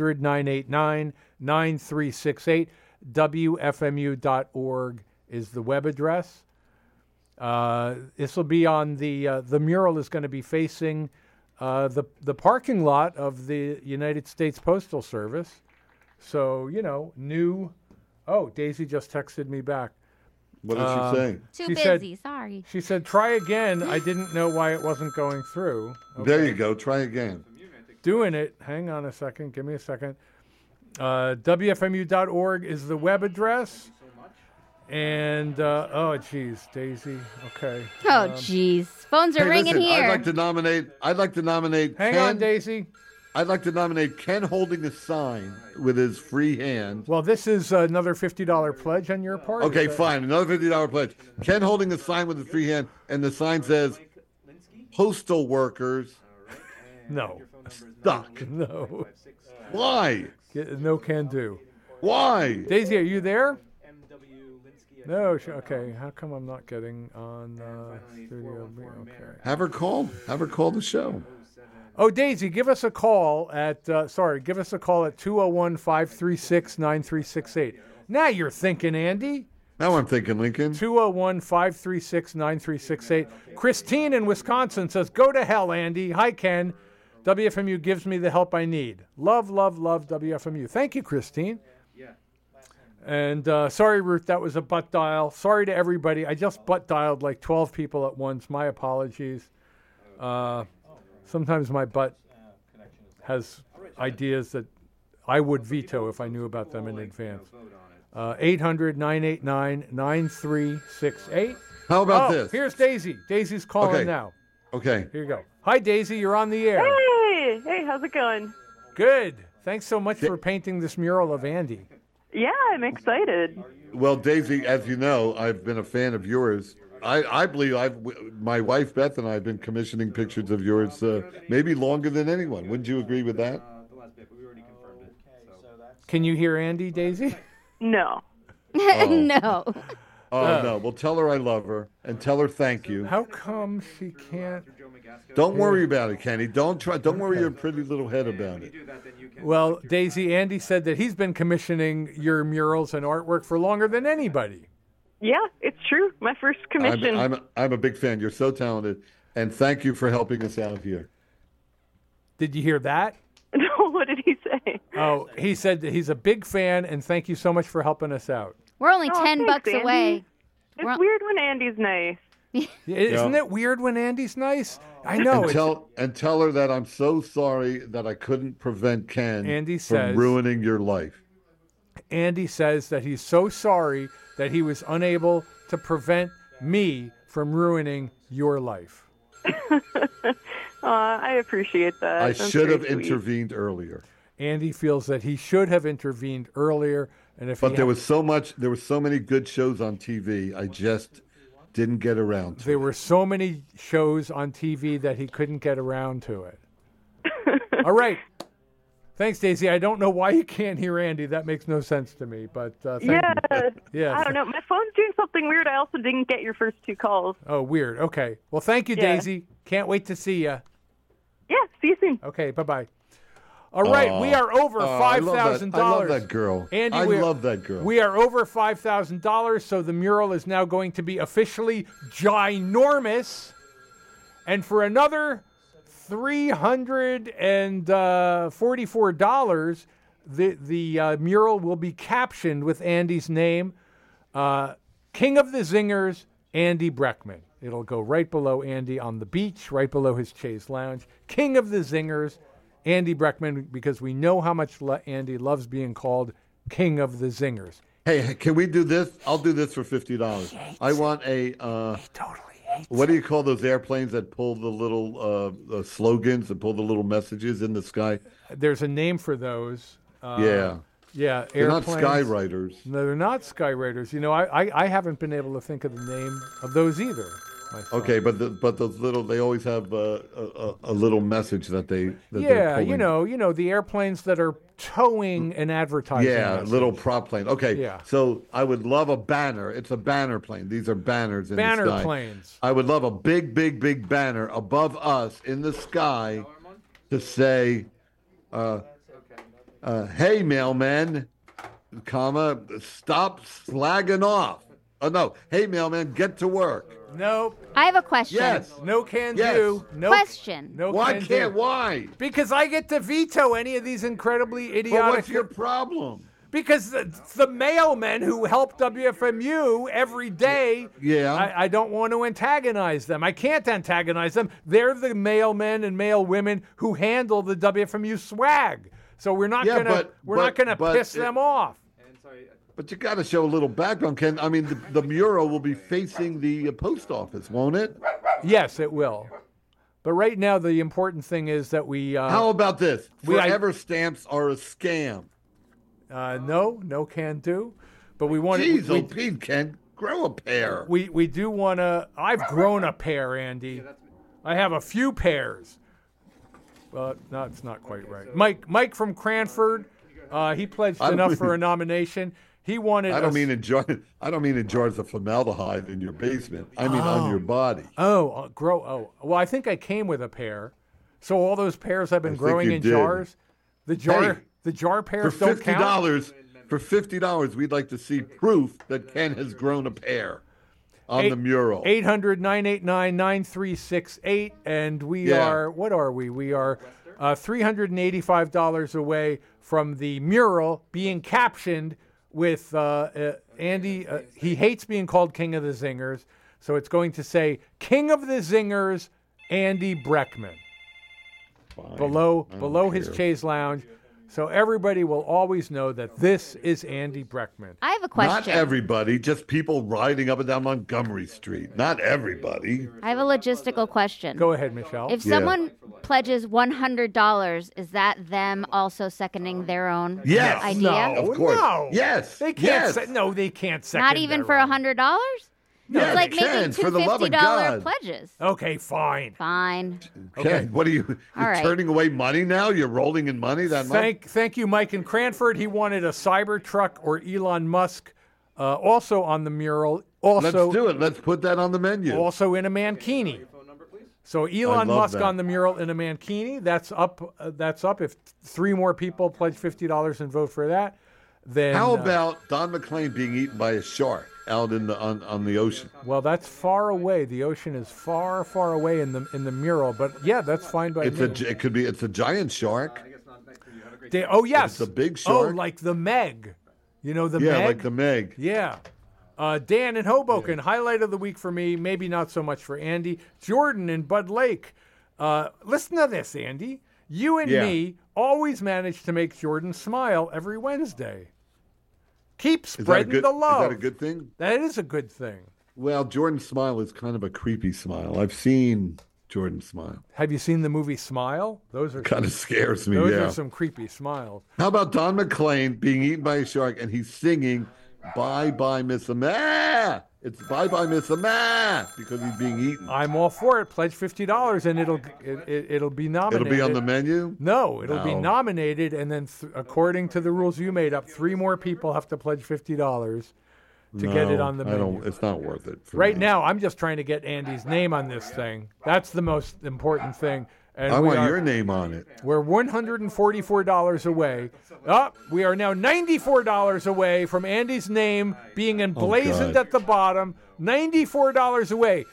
800-989-9368. WFMU.org is the web address. This will be on the mural is going to be facing the parking lot of the United States Postal Service. So, new. Oh, Daisy just texted me back. What did she say? Too busy, sorry. She said, try again. I didn't know why it wasn't going through. Okay. There you go. Try again. Doing it. Hang on a second. Give me a second. WFMU.org is the web address. And, oh, geez, Daisy. Okay. Oh, geez. Phones are ringing listen, here. I'd like to nominate Hang Ken. on, Daisy. I'd like to nominate Ken holding a sign with his free hand. Well, this is another $50 pledge on your part. Okay, fine. Another $50 pledge. Ken holding a sign with his free hand, and the sign says, postal workers No. stuck. No. Why? No can do. Why? Daisy, are you there? No. Okay. How come I'm not getting on studio? Okay. Have her call the show. Oh, Daisy, give us a call at 201-536-9368. Now you're thinking, Andy. Now I'm thinking, Lincoln. 201-536-9368. Christine in Wisconsin says, go to hell, Andy. Hi, Ken. WFMU gives me the help I need. Love, love, love WFMU. Thank you, Christine. And sorry, Ruth, that was a butt dial. Sorry to everybody. I just butt dialed like 12 people at once. My apologies. Sometimes my butt has ideas that I would veto if I knew about them in advance. 800-989-9368. How about this? Here's Daisy. Daisy's calling now. Okay. Here you go. Hi, Daisy. You're on the air. Hey, how's it going? Good. Thanks so much for painting this mural of Andy. Yeah, I'm excited. Well, Daisy, as you know, I've been a fan of yours. I believe my wife Beth and I have been commissioning pictures of yours maybe longer than anyone. Wouldn't you agree with that? Can you hear Andy, Daisy? No. No. No. Well, tell her I love her and tell her thank you. How come she can't? Don't worry about it, Kenny. Don't worry your pretty little head about it. Well, Daisy, Andy said that he's been commissioning your murals and artwork for longer than anybody. Yeah, it's true. My first commission. I'm a big fan. You're so talented, and thank you for helping us out here. Did you hear that? No, what did he say? Oh, he said that he's a big fan, and thank you so much for helping us out. We're only $10 thanks, Andy. away. It's weird when Andy's nice. Isn't it weird when Andy's nice? I know. And tell her that I'm so sorry that I couldn't prevent Ken from ruining your life. Andy says that he's so sorry that he was unable to prevent me from ruining your life. I appreciate that. I That's should have very sweet. intervened earlier. Andy feels that he should have intervened earlier, and there were so many good shows on TV. I just didn't get around to it. There were so many shows on TV that he couldn't get around to it. All right. Thanks, Daisy. I don't know why you can't hear Andy. That makes no sense to me, but thank you. Yeah. I don't know. My phone's doing something weird. I also didn't get your first two calls. Oh, weird. Okay. Well, thank you, Daisy. Can't wait to see you. Yeah, see you soon. Okay, bye-bye. All right, we are over $5,000. I love that girl. Andy, I love that girl. We are over $5,000, so the mural is now going to be officially ginormous. And for another $344, the mural will be captioned with Andy's name, King of the Zingers, Andy Breckman. It'll go right below Andy on the beach, right below his chaise lounge. King of the Zingers, Andy Breckman, because we know how much Andy loves being called King of the Zingers. Hey, can we do this? I'll do this for $50. I want a... He totally What do you call those airplanes that pull the little slogans and pull the little messages in the sky? There's a name for those. Yeah. Yeah, They're not airplanes. Skywriters. No, they're not Skyriders. You know, I haven't been able to think of the name of those either. myself. Okay, but those little, they always have a little message that they're Yeah, pulling. you know the airplanes that are towing an advertising. Yeah, message. little prop plane. Okay, Yeah. so I would love a banner. It's a banner plane. These are banners in the Banner sky. planes. I would love a big, big, big banner above us in the sky to say, "Hey, mailman, comma, stop slagging off." Oh no, hey, mailman, get to work. Nope. I have a question. Yes. No can Yes. do. No Question. No Why can can't? do. Why? Because I get to veto any of these incredibly But idiotic. what's your problem? Because the mailmen who help WFMU every day, Yeah. I don't want to antagonize them. I can't antagonize them. They're the mailmen and mailwomen who handle the WFMU swag. So we're not Yeah, gonna but piss them off. But you got to show a little background, Ken. I mean, the mural will be facing the post office, won't it? Yes, it will. But right now, the important thing is that we. How about this? we- I- Forever stamps are a scam. No can do. But we want Jeez, to. oh, Pete, Ken, grow a pair. We do want to. I've grown a pair, Andy. I have a few pairs. Well, no, it's not quite right. Mike from Cranford, he pledged I don't enough for mean- a nomination. He wanted. I don't us- mean in jars of formaldehyde in your basement. I mean on your body. grow. Well, I think I came with a pair. So all those pears I've been I think growing you in did. jars. The jar For pears don't count. $50, we'd like to see proof that Ken has grown a pair on the mural. 800-989-9368, and we Yeah. are. What are we? We are $385 away from the mural being captioned with Andy. He hates being called King of the Zingers, so it's going to say King of the Zingers, Andy Breckman, Fine. below I don't his care. chaise lounge, so everybody will always know that this is Andy Breckman. I have a Not question. everybody, just people riding up and down Montgomery Street. Not everybody. I have a logistical question. Go ahead, Michelle. If Yeah. someone pledges $100, is that them also seconding their own Yes. idea? No. Of course. No. Yes. They can't. Yes. No, they can't second. Not even their for own. $100? Yes, It's like Ken, making for two the love of $50 God. pledges. Okay, fine. Fine. Ken, what are you? All You're right. turning away money now? You're rolling in money that much? Thank you, Mike in Cranford. He wanted a Cybertruck or Elon Musk, also on the mural. Let's Also, do it. Let's put that on the menu. also in a mankini. So Elon love Musk that. on the mural in a mankini. That's up. That's up. If 3 more people pledge $50 and vote for that, then How about Don McLean being eaten by a shark out in the on the ocean? well, that's far away. The ocean is far, far away in the mural. But yeah, that's fine by me. It's a giant shark. Oh yes, It's a big Oh, shark. like the Meg. You know the Yeah, Meg. like the Meg. Yeah. Dan in Hoboken, highlight of the week for me, maybe not so much for Andy. Jordan in Bud Lake. Listen to this, Andy. You and Yeah. me always manage to make Jordan smile every Wednesday. Keep Is that a spreading good? the love. Is that a good thing? That is a good thing. Well, Jordan's smile is kind of a creepy smile. I've seen Jordan's smile. Have you seen the movie Smile? Those are Kind of scares me. those Yeah. are some creepy smiles. How about Don McLean being eaten by a shark and he's singing "Bye Bye Miss Ama"? It's "Bye Bye Miss Ama" because he's being eaten. I'm all for it. Pledge $50 and it'll be nominated. It'll be on the menu. No, it'll be No. nominated, and then according to the rules you made up, 3 more people have to pledge $50 to get it on the I menu. don't. It's not worth it. For Right me. now, I'm just trying to get Andy's name on this thing. That's the most important thing. And I we want are, your name on it. We're $144 away. We are now $94 away from Andy's name being emblazoned God. at the bottom. $94 away.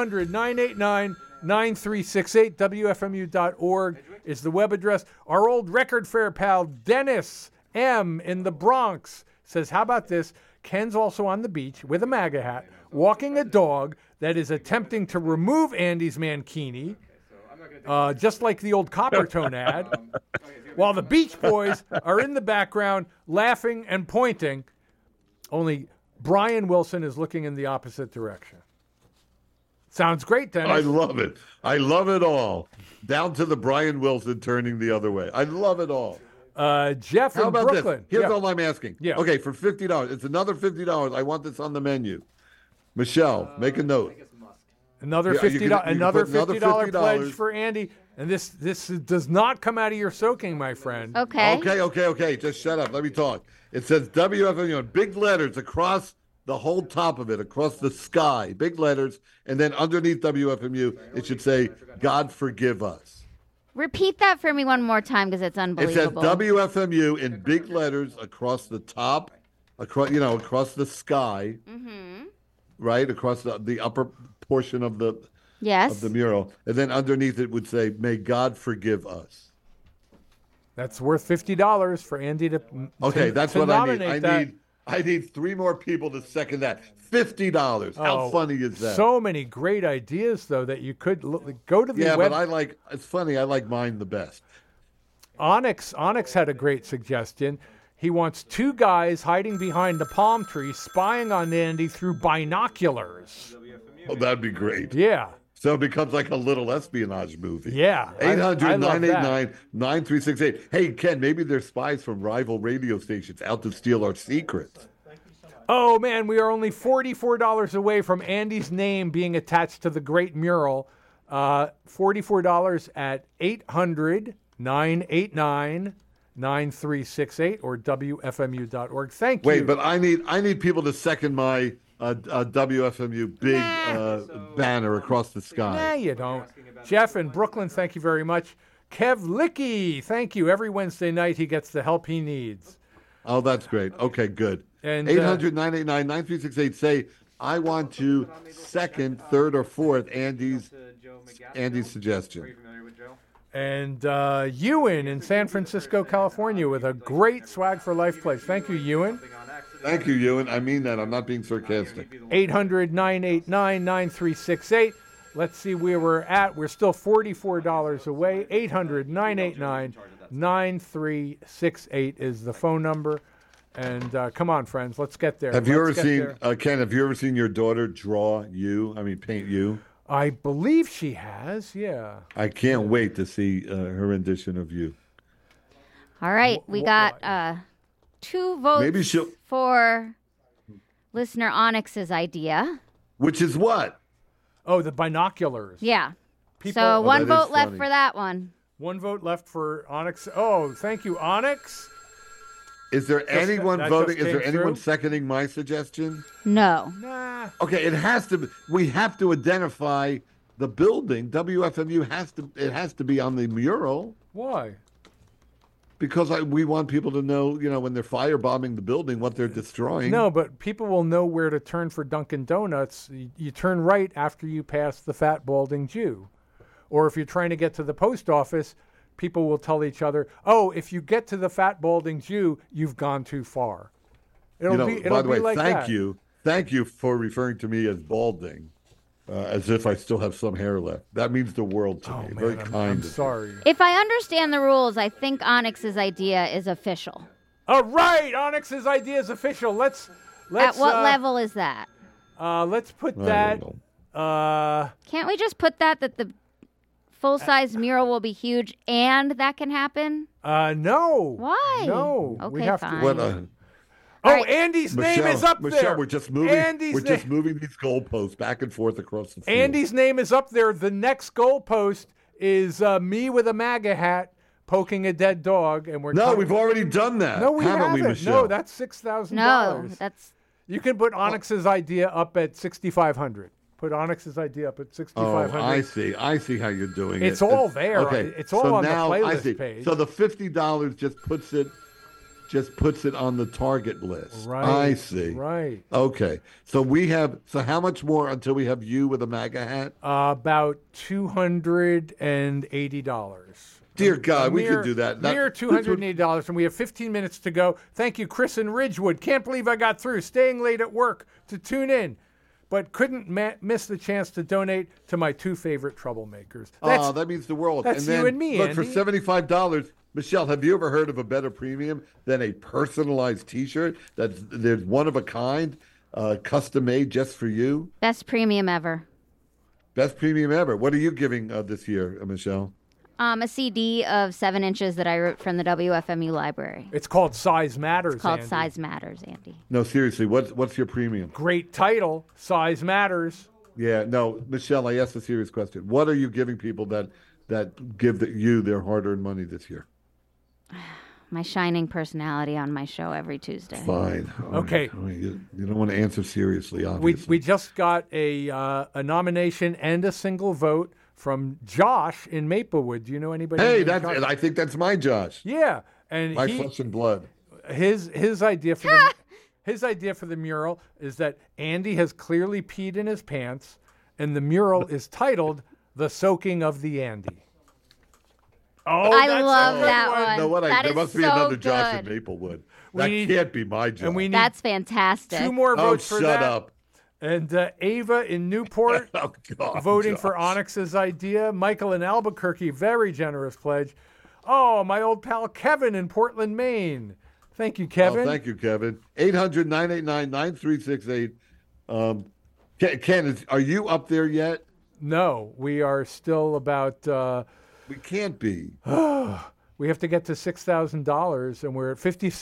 800-989-9368. WFMU.org is the web address. Our old record fair pal, Dennis M. in the Bronx, says, how about this? Ken's also on the beach with a MAGA hat, walking a dog that is attempting to remove Andy's mankini. Just like the old Coppertone ad, while the Beach Boys are in the background laughing and pointing, only Brian Wilson is looking in the opposite direction. Sounds great, Dennis. I love it. I love it all. Down to the Brian Wilson turning the other way. I love it all. Jeff How in about Brooklyn. this? Here's Yeah. all I'm asking. Yeah. Okay, for $50. It's another $50. I want this on the menu. Michelle, make a note. Another Yeah, you can- $50, you can another put another $50 pledge $50. for Andy. And this does not come out of your soaking, my friend. Okay. Okay. Just shut up. Let me talk. It says WFMU in big letters across the whole top of it, across the sky, big letters. And then underneath WFMU, it should say, God forgive us. Repeat that for me one more time because it's It says unbelievable. WFMU in big letters across the top, across the sky, right? Across the upper portion of the Yes. mural. And then underneath it would say, may God forgive us. That's worth $50 for Andy to Okay, to, that's to what I need. nominate I need 3 more people to second that. $50. How Oh, funny is that? So many great ideas, though, that you could go to the yeah, web. but it's funny. I like mine the best. Onyx had a great suggestion. He wants 2 guys hiding behind the palm tree, spying on Andy through binoculars. Oh, that'd be great. Yeah, So it becomes like a little espionage movie. yeah. I love that. 800-989-9368. Hey, Ken, maybe they're spies from rival radio stations out to steal our secrets. Oh, man, we are only $44 away from Andy's name being attached to the great mural. $44 at 800-989-9368 or WFMU.org. Thank you. Wait, but I need people to second my WFMU big banner across the Nah, sky. you don't. Jeff in Brooklyn, thank you very much. Kev Licky, thank you. Every Wednesday night he gets the help he needs. Oh, that's great. Okay, good. And 800-989-9368. Say, I want to second, third, or fourth Andy's suggestion. And Ewan in San Francisco, California, with a great Swag for Life place. Thank you, Ewan. Thank you, Ewan. I mean that. I'm not being sarcastic. 800-989-9368. Let's see where we're at. We're still $44 away. 800-989-9368 is the phone number. And come on, friends, let's get there. Have you ever Let's get seen, there. Ken, have you ever seen your daughter draw you? I mean, paint you? I believe she has, yeah. I can't wait to see her rendition of you. All right. We got 2 votes Maybe she'll- for listener Onyx's idea. Which is what? Oh, the binoculars. Yeah. People- So Oh, one that is vote left funny. for that one. 1 vote left for Onyx. Oh, thank you, Onyx. Is there anyone that voting? just Is there came anyone through? seconding my suggestion? No. Nah. Okay, it has to be. We have to identify the building. WFMU has to be on the mural Why? because we want people to know, when they're firebombing the building, what they're destroying. No, but people will know where to turn for Dunkin' Donuts. You turn right after you pass the Fat Balding Jew. Or if you're trying to get to the post office, people will tell each other, oh, if you get to the Fat Balding Jew, you've gone too far. It'll be by the way, like thank that. you. Thank you for referring to me as balding, as if I still have some hair left. That means the world to Oh, me. man, Very I'm kind. of you. sorry. If I understand the rules, I think Onyx's idea is official. All right, Onyx's idea is official. Let's At what level is that? Let's put I that. don't Can't we just put that the full-size mural will be huge and that can happen? No. Why? No. Okay, we have fine. to. What Oh, right. Andy's name Michelle, is up Michelle, there. we're just moving. Andy's we're just name- moving these goalposts back and forth across the field. Andy's name is up there. The next goalpost is me with a MAGA hat poking a dead dog, and we're No, we've already done that. no, we haven't. haven't. We, Michelle? No, that's $6,000. No, that's You can put Onyx's idea up at 6,500. Put Onyx's idea up at Oh, 6,500. I see. I see how you're doing it. It's all there. Okay, It's all so on the now I playlist see. page. So the $50 just puts it on the target list. Right. I see. Right. Okay. So how much more until we have you with a MAGA hat? About $280. Dear God, we could do that. Mere $280, and we have 15 minutes to go. Thank you, Chris in Ridgewood. Can't believe I got through. Staying late at work to tune in, but couldn't miss the chance to donate to my 2 favorite troublemakers. Oh, that means the world. that's and then, you and me, Look, for Andy. $75, Michelle, have you ever heard of a better premium than a personalized T-shirt there's one of a kind, custom made just for you? best premium ever. Best premium ever. What are you giving this year, Michelle? A CD of 7 inches that I wrote from the WFMU library. It's called Size Matters. It's called Andy. Size Matters, Andy. No, seriously. What's your premium? Great title, Size Matters. Yeah, no, Michelle. I asked a serious question. What are you giving people that give you their hard-earned money this year? My shining personality on my show every Tuesday. Fine. All Okay. right. All right. You don't want to answer seriously, We obviously. just got a nomination and a single vote from Josh in Maplewood. Do you know anybody? Hey, named Josh? I think that's my Josh. Yeah, and My flesh and blood. his idea for the mural is that Andy has clearly peed in his pants, and the mural is titled "The Soaking of the Andy." Oh, I that's a love good that one. one. You know what? That There is must be so another Josh in good. Maplewood. We That need- can't be my Josh. And we need That's fantastic. 2 more oh, votes for shut that. up. And Ava in Newport Oh, God, voting Josh. for Onyx's idea. Michael in Albuquerque, very generous pledge. Oh, my old pal Kevin in Portland, Maine. Thank you, Kevin. Oh, thank you, Kevin. 800-989-9368. Ken, are you up there yet? No, we are still about. We can't be. We have to get to $6,000, and we're at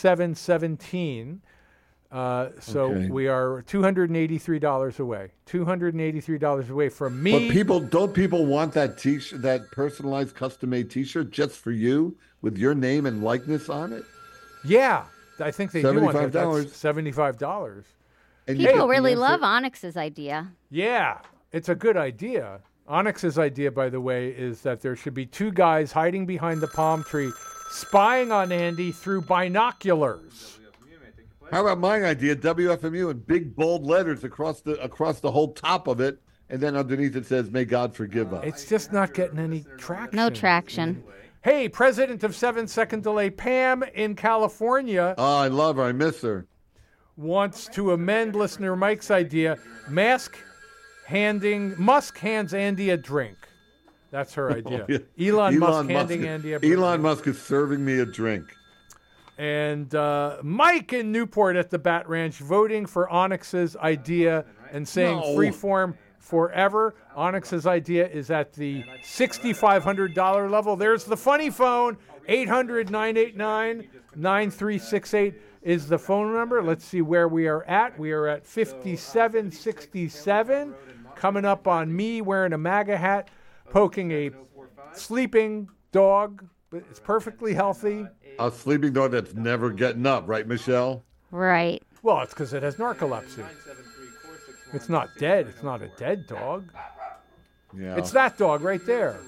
5717. So Okay. we are $283 away. $283 away from me. But don't people want that T-shirt, that personalized custom-made T-shirt just for you with your name and likeness on it? Yeah, I think they do want that. $75. That's $75. And you get People the really answer- love Onyx's idea. Yeah, it's a good idea. Onyx's idea, by the way, is that there should be 2 guys hiding behind the palm tree, spying on Andy through binoculars. How about my idea? WFMU in big bold letters across the whole top of it, and then underneath it says, "May God forgive us." It's just not getting any traction. No traction. Hey, president of 7 Second Delay, Pam in California, Oh, I love her. I miss her. wants to amend listener Mike's idea. Musk hands Andy a drink. That's her idea. Yeah. Elon Musk handing Andy a drink. Elon Musk is serving me a drink. And Mike in Newport at the Bat Ranch voting for Onyx's idea and saying No. freeform forever. Onyx's idea is at the $6,500 level. There's the funny phone. 800-989-9368 is the phone number. Let's see where we are at. We are at 5767. Coming up on me wearing a MAGA hat, poking a sleeping dog. But it's perfectly healthy. A sleeping dog that's never getting up, right, Michelle? Right. Well, it's because it has narcolepsy. It's not dead. It's not a dead dog. Yeah. It's that dog right there.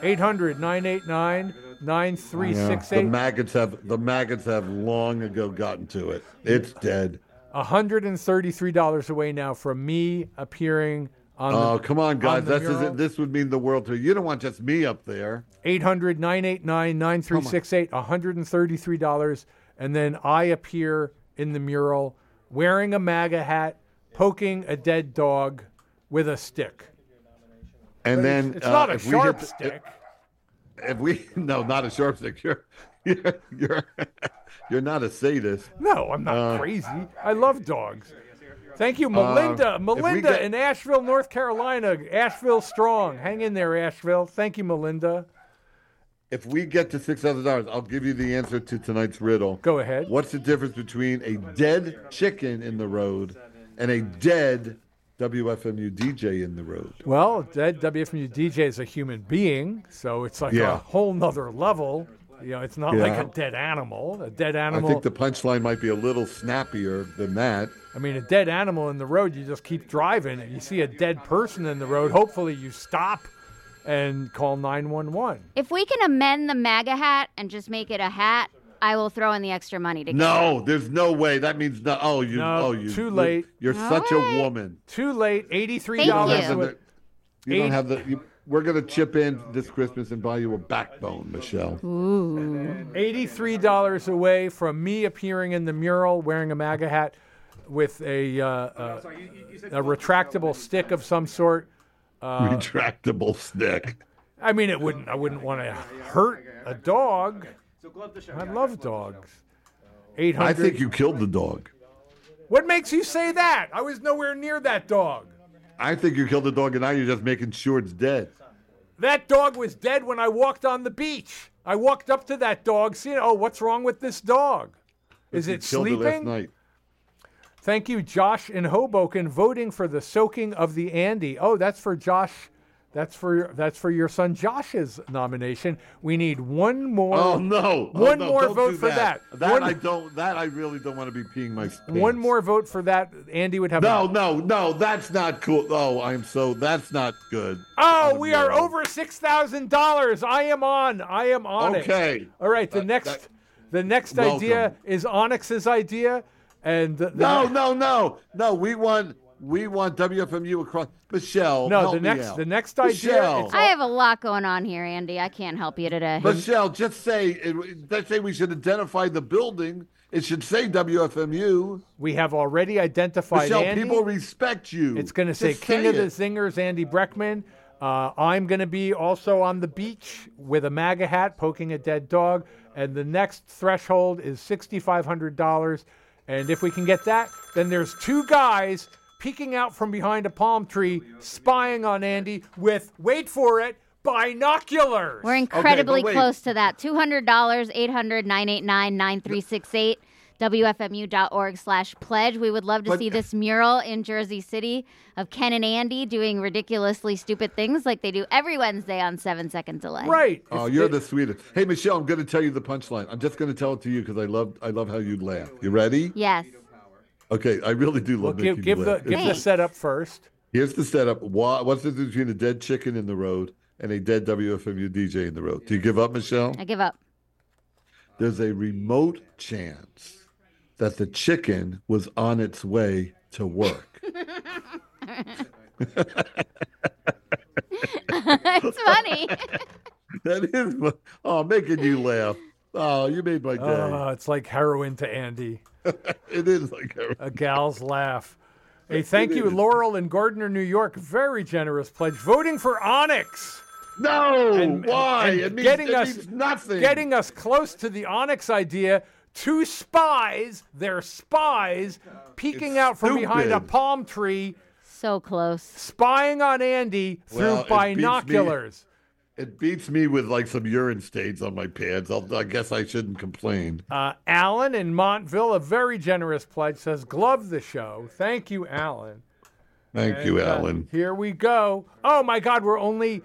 800-989-9368. The maggots have long ago gotten to it. It's dead. $133 away now from me appearing on Oh, the come on, guys. the mural. This would mean the world to you. You don't want just me up there. 800-989-9368, $133. And then I appear in the mural wearing a MAGA hat, poking a dead dog with a stick. And then It's not a if we sharp hit- stick. No, not a sharp stick. You're not a sadist. No, I'm not crazy. I love dogs. Thank you, Melinda. if we Melinda get- in Asheville, North Carolina. Asheville strong. Hang in there, Asheville. Thank you, Melinda. If we get to $6,000, I'll give you the answer to tonight's riddle. Go ahead. What's the difference between a dead chicken in the road and a dead WFMU DJ in the road? Well, dead WFMU DJ is a human being, so it's like a Yeah. whole nother level. You know, it's not like Yeah. a dead animal. A dead I animal. think the punchline might be a little snappier than that. I mean, a dead animal in the road, you just keep driving. And you see a dead person in the road, hopefully you stop and call 911. If we can amend the MAGA hat and just make it a hat, I will throw in the extra money to get No, there's no way. That means no. No, you too late. You're such right. a woman. Too late. $83. Thank you. with- You don't have the. We're gonna chip in this Christmas and buy you a backbone, Michelle. $83 away from me appearing in the mural wearing a MAGA hat with a retractable stick of some sort. Retractable stick. I mean, I wouldn't want to hurt a dog. I love dogs. 800. I think you killed the dog. What makes you say that? I was nowhere near that dog. I think you killed the dog, and now you're just making sure it's dead. That dog was dead when I walked on the beach. I walked up to that dog, seeing, what's wrong with this dog? Is it Killed it last sleeping? night. Thank you, Josh in Hoboken, voting for the soaking of the Andy. Oh, that's for Josh. That's for your son Josh's nomination. We need one more. Oh no! One no, more don't vote do for that. That I don't. That I really don't want to be peeing my pants. One more vote for that. Andy would have. No, that's not cool. Oh, that's not good. Oh, we are over $6,000. I am on it. Okay. All right. The next welcome. idea is Onyx's idea, and No. We want WFMU across. Michelle, No, help the me next out. the next idea. Michelle. It's I have a lot going on here, Andy. I can't help you today. Michelle, just say. Let's say we should identify the building. It should say WFMU. We have already identified Michelle, Andy. people respect you. It's going to say Just King of the it. Zingers, Andy Breckman. I'm going to be also on the beach with a MAGA hat poking a dead dog. And the next threshold is $6,500. And if we can get that, then there's two guys peeking out from behind a palm tree, spying on Andy with, wait for it, binoculars. We're incredibly wait. close to that. $200, 800-989-9368, WFMU.org/pledge. We would love to see this mural in Jersey City of Ken and Andy doing ridiculously stupid things like they do every Wednesday on 7 Second Delay. Right. Oh, you're the sweetest. Hey, Michelle, I'm going to tell you the punchline. I'm just going to tell it to you because I love how you laugh. You ready? Yes. Okay, I really do Well, love making give you the laugh. give the Thanks. setup first. Here's the setup. What's the difference between a dead chicken in the road and a dead WFMU DJ in the road? Do you give up, Michelle? I give up. There's a remote chance that the chicken was on its way to work. It's funny. That is, making you laugh. Oh, you made my day. It's like heroin to Andy. It is like A gal's laugh. Hey, thank you, Laurel in Gardner, New York. Very generous pledge. Voting for Onyx. no. Why? and it means, getting it us means nothing. Getting us close to the Onyx idea. Two spies, they're spies, peeking It's out from behind a stupid. palm tree, So close. spying on Andy through Well, it beats me. binoculars. It beats me with like some urine stains on my pants. I guess I shouldn't complain. Alan in Montville, a very generous pledge, says, "Glove the show." Thank you, Alan. Thank you, And, Alan. Here we go. Oh my God, we're only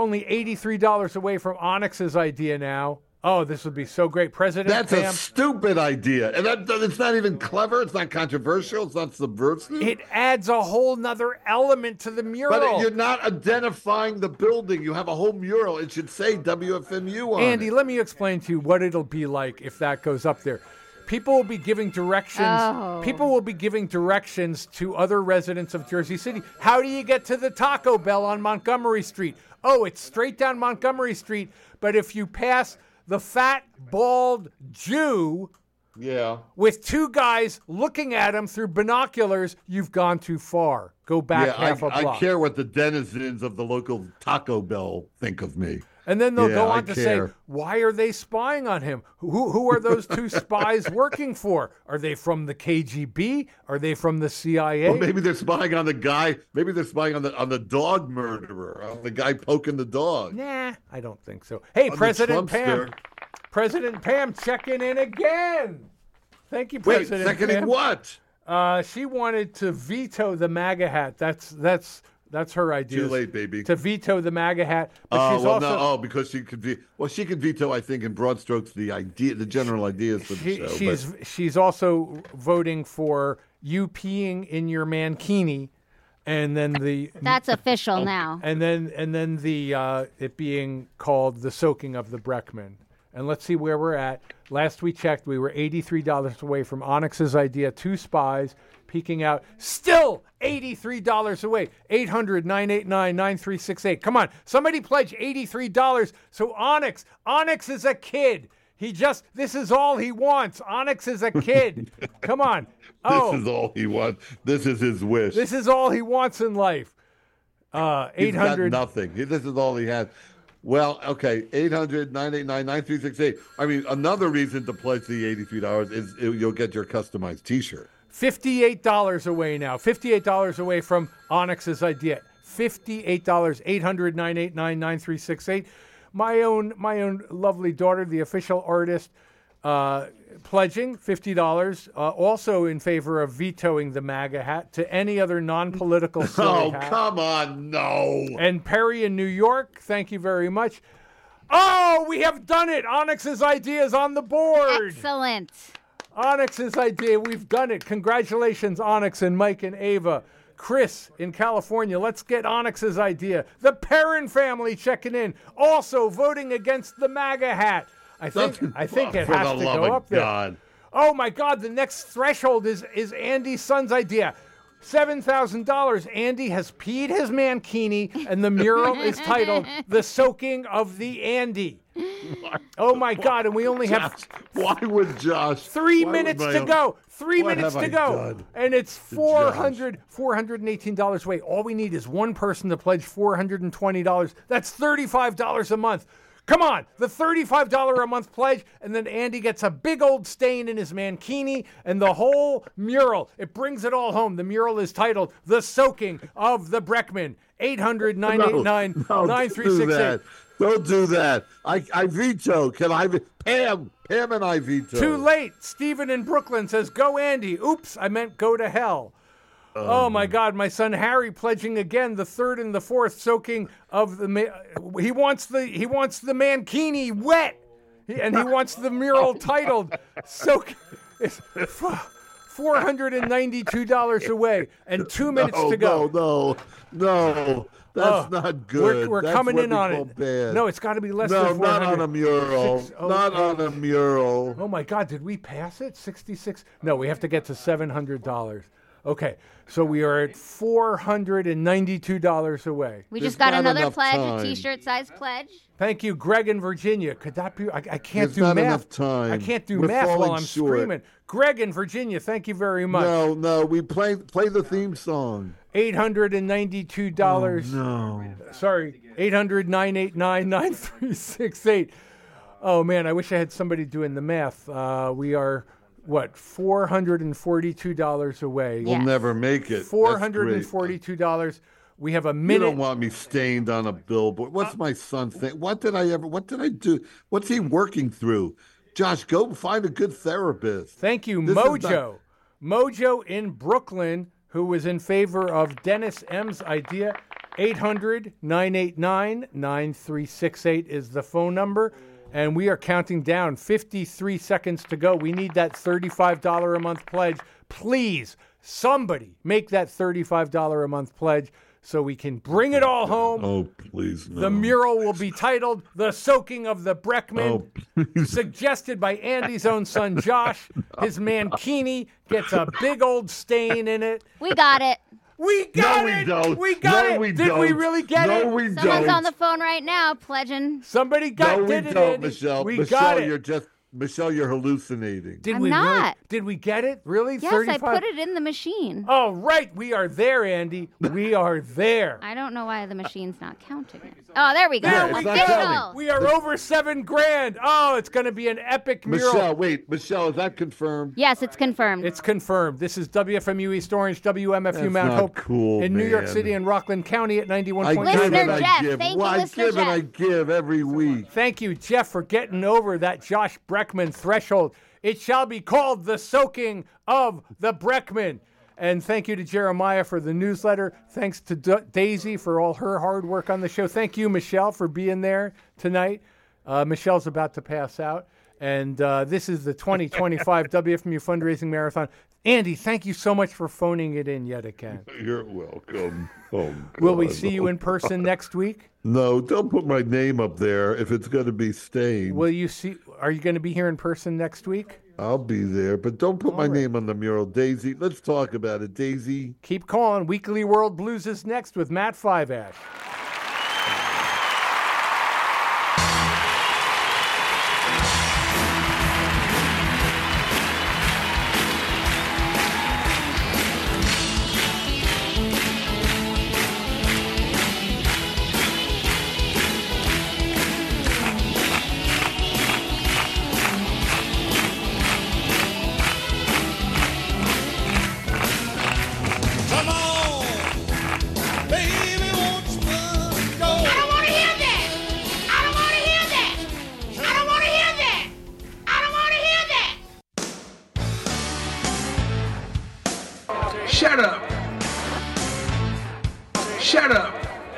$83 away from Onyx's idea now. Oh, this would be so great, President That's Pam. a stupid idea. And it's not even clever. It's not controversial. It's not subversive. It adds a whole nother element to the mural. But you're not identifying the building. You have a whole mural. It should say WFMU on Andy, it. let me explain to you what it'll be like if that goes up there. People will be giving directions. Oh. People will be giving directions to other residents of Jersey City. How do you get to the Taco Bell on Montgomery Street? Oh, it's straight down Montgomery Street. But if you pass the fat, bald Jew Yeah. with two guys looking at him through binoculars, you've gone too far. Go back Yeah, half a block. I care what the denizens of the local Taco Bell think of me. And then they'll Yeah, go I on to care. say, why are they spying on him? Who are those two spies working for? Are they from the KGB? Are they from the CIA? Well, maybe they're spying on the guy. Maybe they're spying on the dog murderer, on the guy poking the dog. Nah, I don't think so. Hey, the President Pam. Trumpster. President Pam checking in again. Thank you, Wait, President seconding Pam. what? She wanted to veto the MAGA hat. That's her idea. Too late, baby. To veto the MAGA hat. But she's also because she could she can veto, I think, in broad strokes, the general ideas for the show. she's also voting for you peeing in your mankini, and then That's official now. and then the it being called the soaking of the Breckman. And let's see where we're at. Last we checked, we were $83 away from Onyx's idea. Two spies peeking out. Still $83 away. 800-989-9368. Come on. Somebody pledge $83. So Onyx is a kid. This is all he wants. Onyx is a kid. Come on. This is all he wants. This is his wish. This is all he wants in life. He's got 800. nothing. This is all he has. Well, okay, 800-989-9368. I mean, another reason to pledge the $83 is you'll get your customized T-shirt. $58 away now. $58 away from Onyx's idea. $58, 800-989-9368. My own lovely daughter, the official artist, pledging $50, also in favor of vetoing the MAGA hat to any other non-political silly hat. Come on, no. And Perry in New York, thank you very much. Oh, we have done it. Onyx's idea is on the board. Excellent. Onyx's idea, we've done it. Congratulations, Onyx and Mike and Ava. Chris in California, let's get Onyx's idea. The Perrin family checking in, also voting against the MAGA hat. I think it has to go up there. God. Oh my God, the next threshold is Andy's son's idea. $7,000. Andy has peed his mankini, and the mural is titled "The Soaking of the Andy." Oh my God! And we only have Why would Josh? 3 minutes to go. 3 minutes to go, and it's $418 away. All we need is one person to pledge $420. That's $35 a month. Come on, the $35 a month pledge, and then Andy gets a big old stain in his mankini and the whole mural. It brings it all home. The mural is titled "The Soaking of the Breckman." 800-989-9368. Don't do that. I veto. Can I? Pam and I veto. Too late. Stephen in Brooklyn says, "Go Andy." Oops, I meant go to hell. Oh my God! My son Harry pledging again. The third and the fourth soaking of the. He wants the mankini wet, and he wants the mural titled "Soak." $492 away, and 2 minutes to go. No. That's not good. We're That's coming what in we on call it. Bad. No, it's got to be less than 400. No, not on a mural. Not on a mural. Oh my God! Did we pass it? 66? No, we have to get to $700. Okay, so we are at $492 away. We There's just got not another enough pledge, time. a T-shirt size pledge. Thank you, Greg in Virginia. Could that be? I can't There's do not math. enough time. I can't do We're math while falling I'm short. screaming. Greg in Virginia, thank you very much. No. We play the theme song. $892. No. Sorry, 800-989-9368. Oh man, I wish I had somebody doing the math. We are $442 away. We'll Yes. never make it. $442. We have a You minute. don't want me stained on a billboard. What's my son think? What did I do? What's he working through? Josh, go find a good therapist. Thank you, This is Mojo. Mojo in Brooklyn, who was in favor of Dennis M's idea. 800-989-9368 is the phone number. And we are counting down 53 seconds to go. We need that $35 a month pledge. Please, somebody make that $35 a month pledge so we can bring it all home. Oh, please, no. The mural will be titled "The Soaking of the Breckman," Oh, please. suggested by Andy's own son, Josh. His mankini gets a big old stain in it. We got it. We got No, it! we don't. We got No, it! we Did don't. we really get No, it? we Someone's don't. on the phone right now pledging. Somebody got No, we did it, don't, Andy. Michelle. We Michelle, got it. you're hallucinating. Did I'm we not. Really, did we get it? Really? Yes, 35? I put it in the machine. Oh, right. We are there, Andy. We are there. I don't know why the machine's not counting it. Oh, there we go. Yeah, it's not Official. counting. We are over $7,000. Oh, it's going to be an epic mural. Michelle, is that confirmed? Yes, it's confirmed. It's confirmed. This is WFMU East Orange, WMFU That's Mount not Hope cool, in New York man. City and Rockland County at 91.9. I Listener give and I Jeff. give. Thank you, Well, Listener I give and I Jeff. give every week. Thank you, Jeff, for getting over that Josh Breckman threshold. It shall be called "The Soaking of the Breckman." And thank you to Jeremiah for the newsletter. Thanks to Daisy for all her hard work on the show. Thank you, Michelle, for being there tonight. Michelle's about to pass out. And this is the 2025 WFMU Fundraising Marathon. Andy, thank you so much for phoning it in yet again. You're welcome. Oh, Will we God. see you in person next week? No, don't put my name up there if it's going to be stained. Will you see? Are you going to be here in person next week? I'll be there, but don't put my right. name on the mural. Daisy, let's talk about it. Daisy. Keep calling. Weekly World Blues is next with Matt Fiveash. Shut up.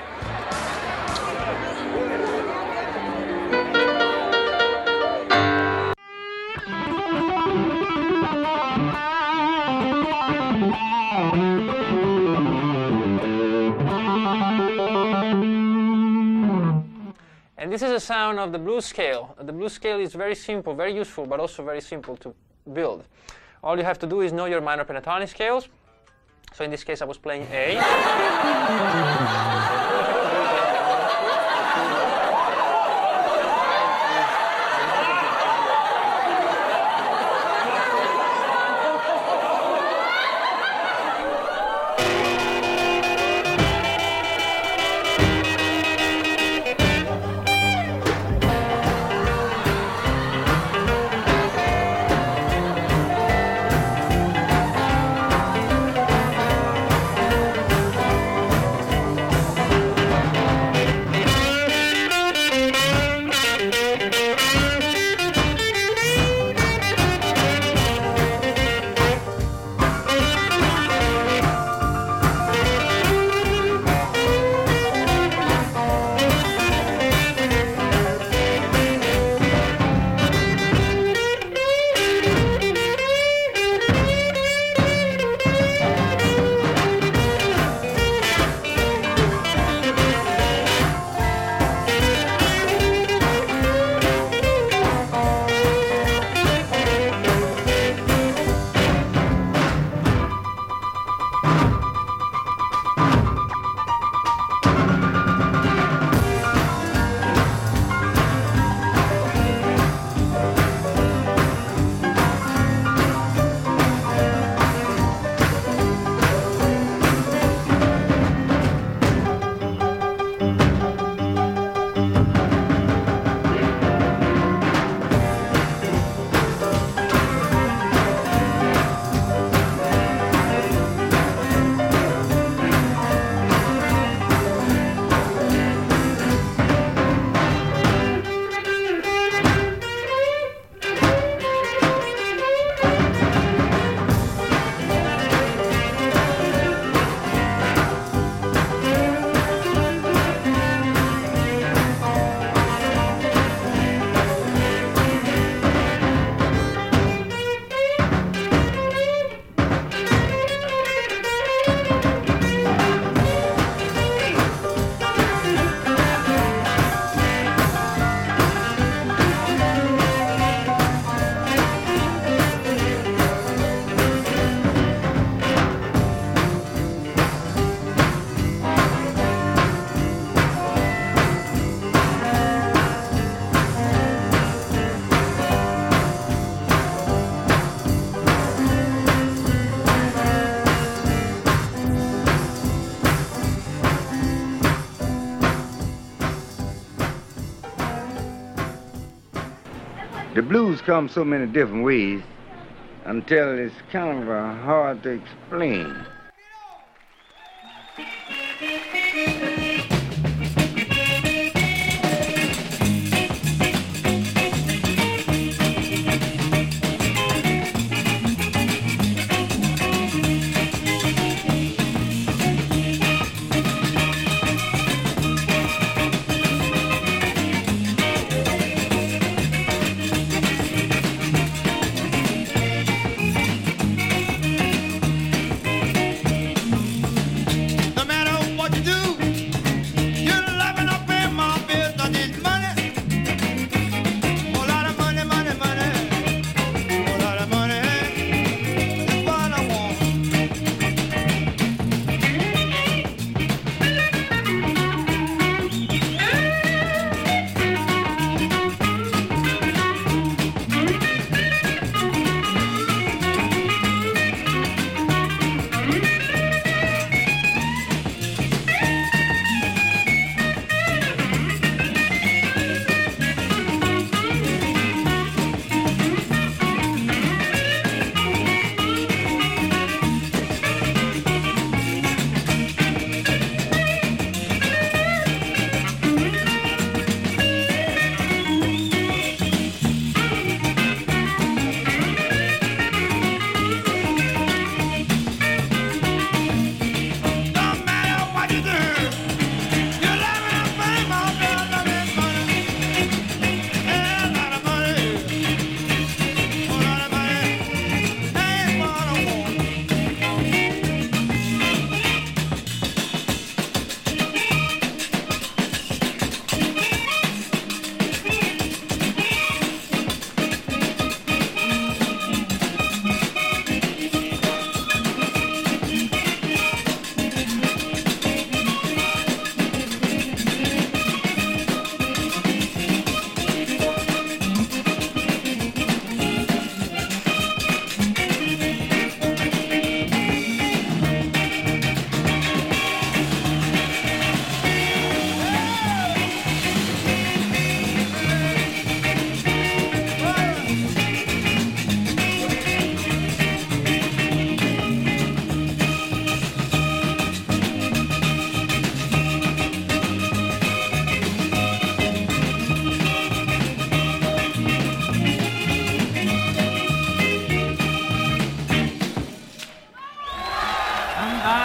And this is the sound of the blues scale. The blues scale is very simple, very useful, but also very simple to build. All you have to do is know your minor pentatonic scales. So in this case, I was playing A. The blues come so many different ways until it's kind of hard to explain.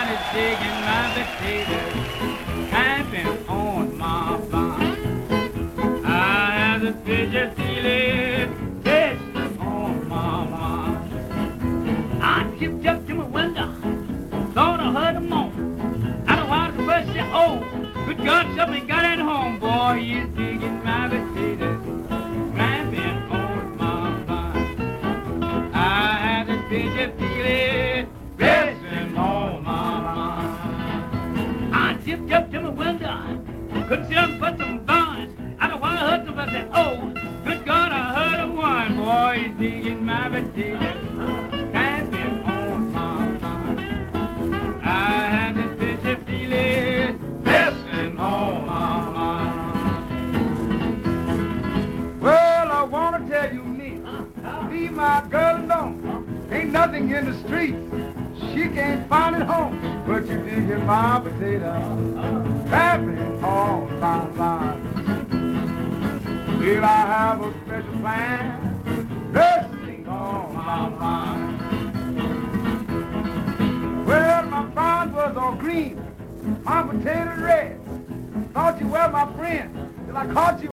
is digging my potatoes, camping on my farm. I have the picture feeling, resting on my mind. I chipped up to my window, thought I heard a moan. I don't want to rush it, oh, good God, something got at home. Boy, he's digging my potatoes, camping on my farm. I have the picture feeling, resting on my mind. I tipped up to my window, couldn't see him but some vines. I don't want to hurt them, but I said, oh, good God, I heard a one. Boy, he's digging my potatoes, camping on my mind. I have this picture feeling, resting on my mind. Well, I want to tell you, me, leave my girl alone. Ain't nothing in the streets. She can't find it home, but you digging my potato, camping on my mind. Will I have a special plan, resting on my mind? Well, my vines was all green, my potato red. Thought you were my friend, till I caught you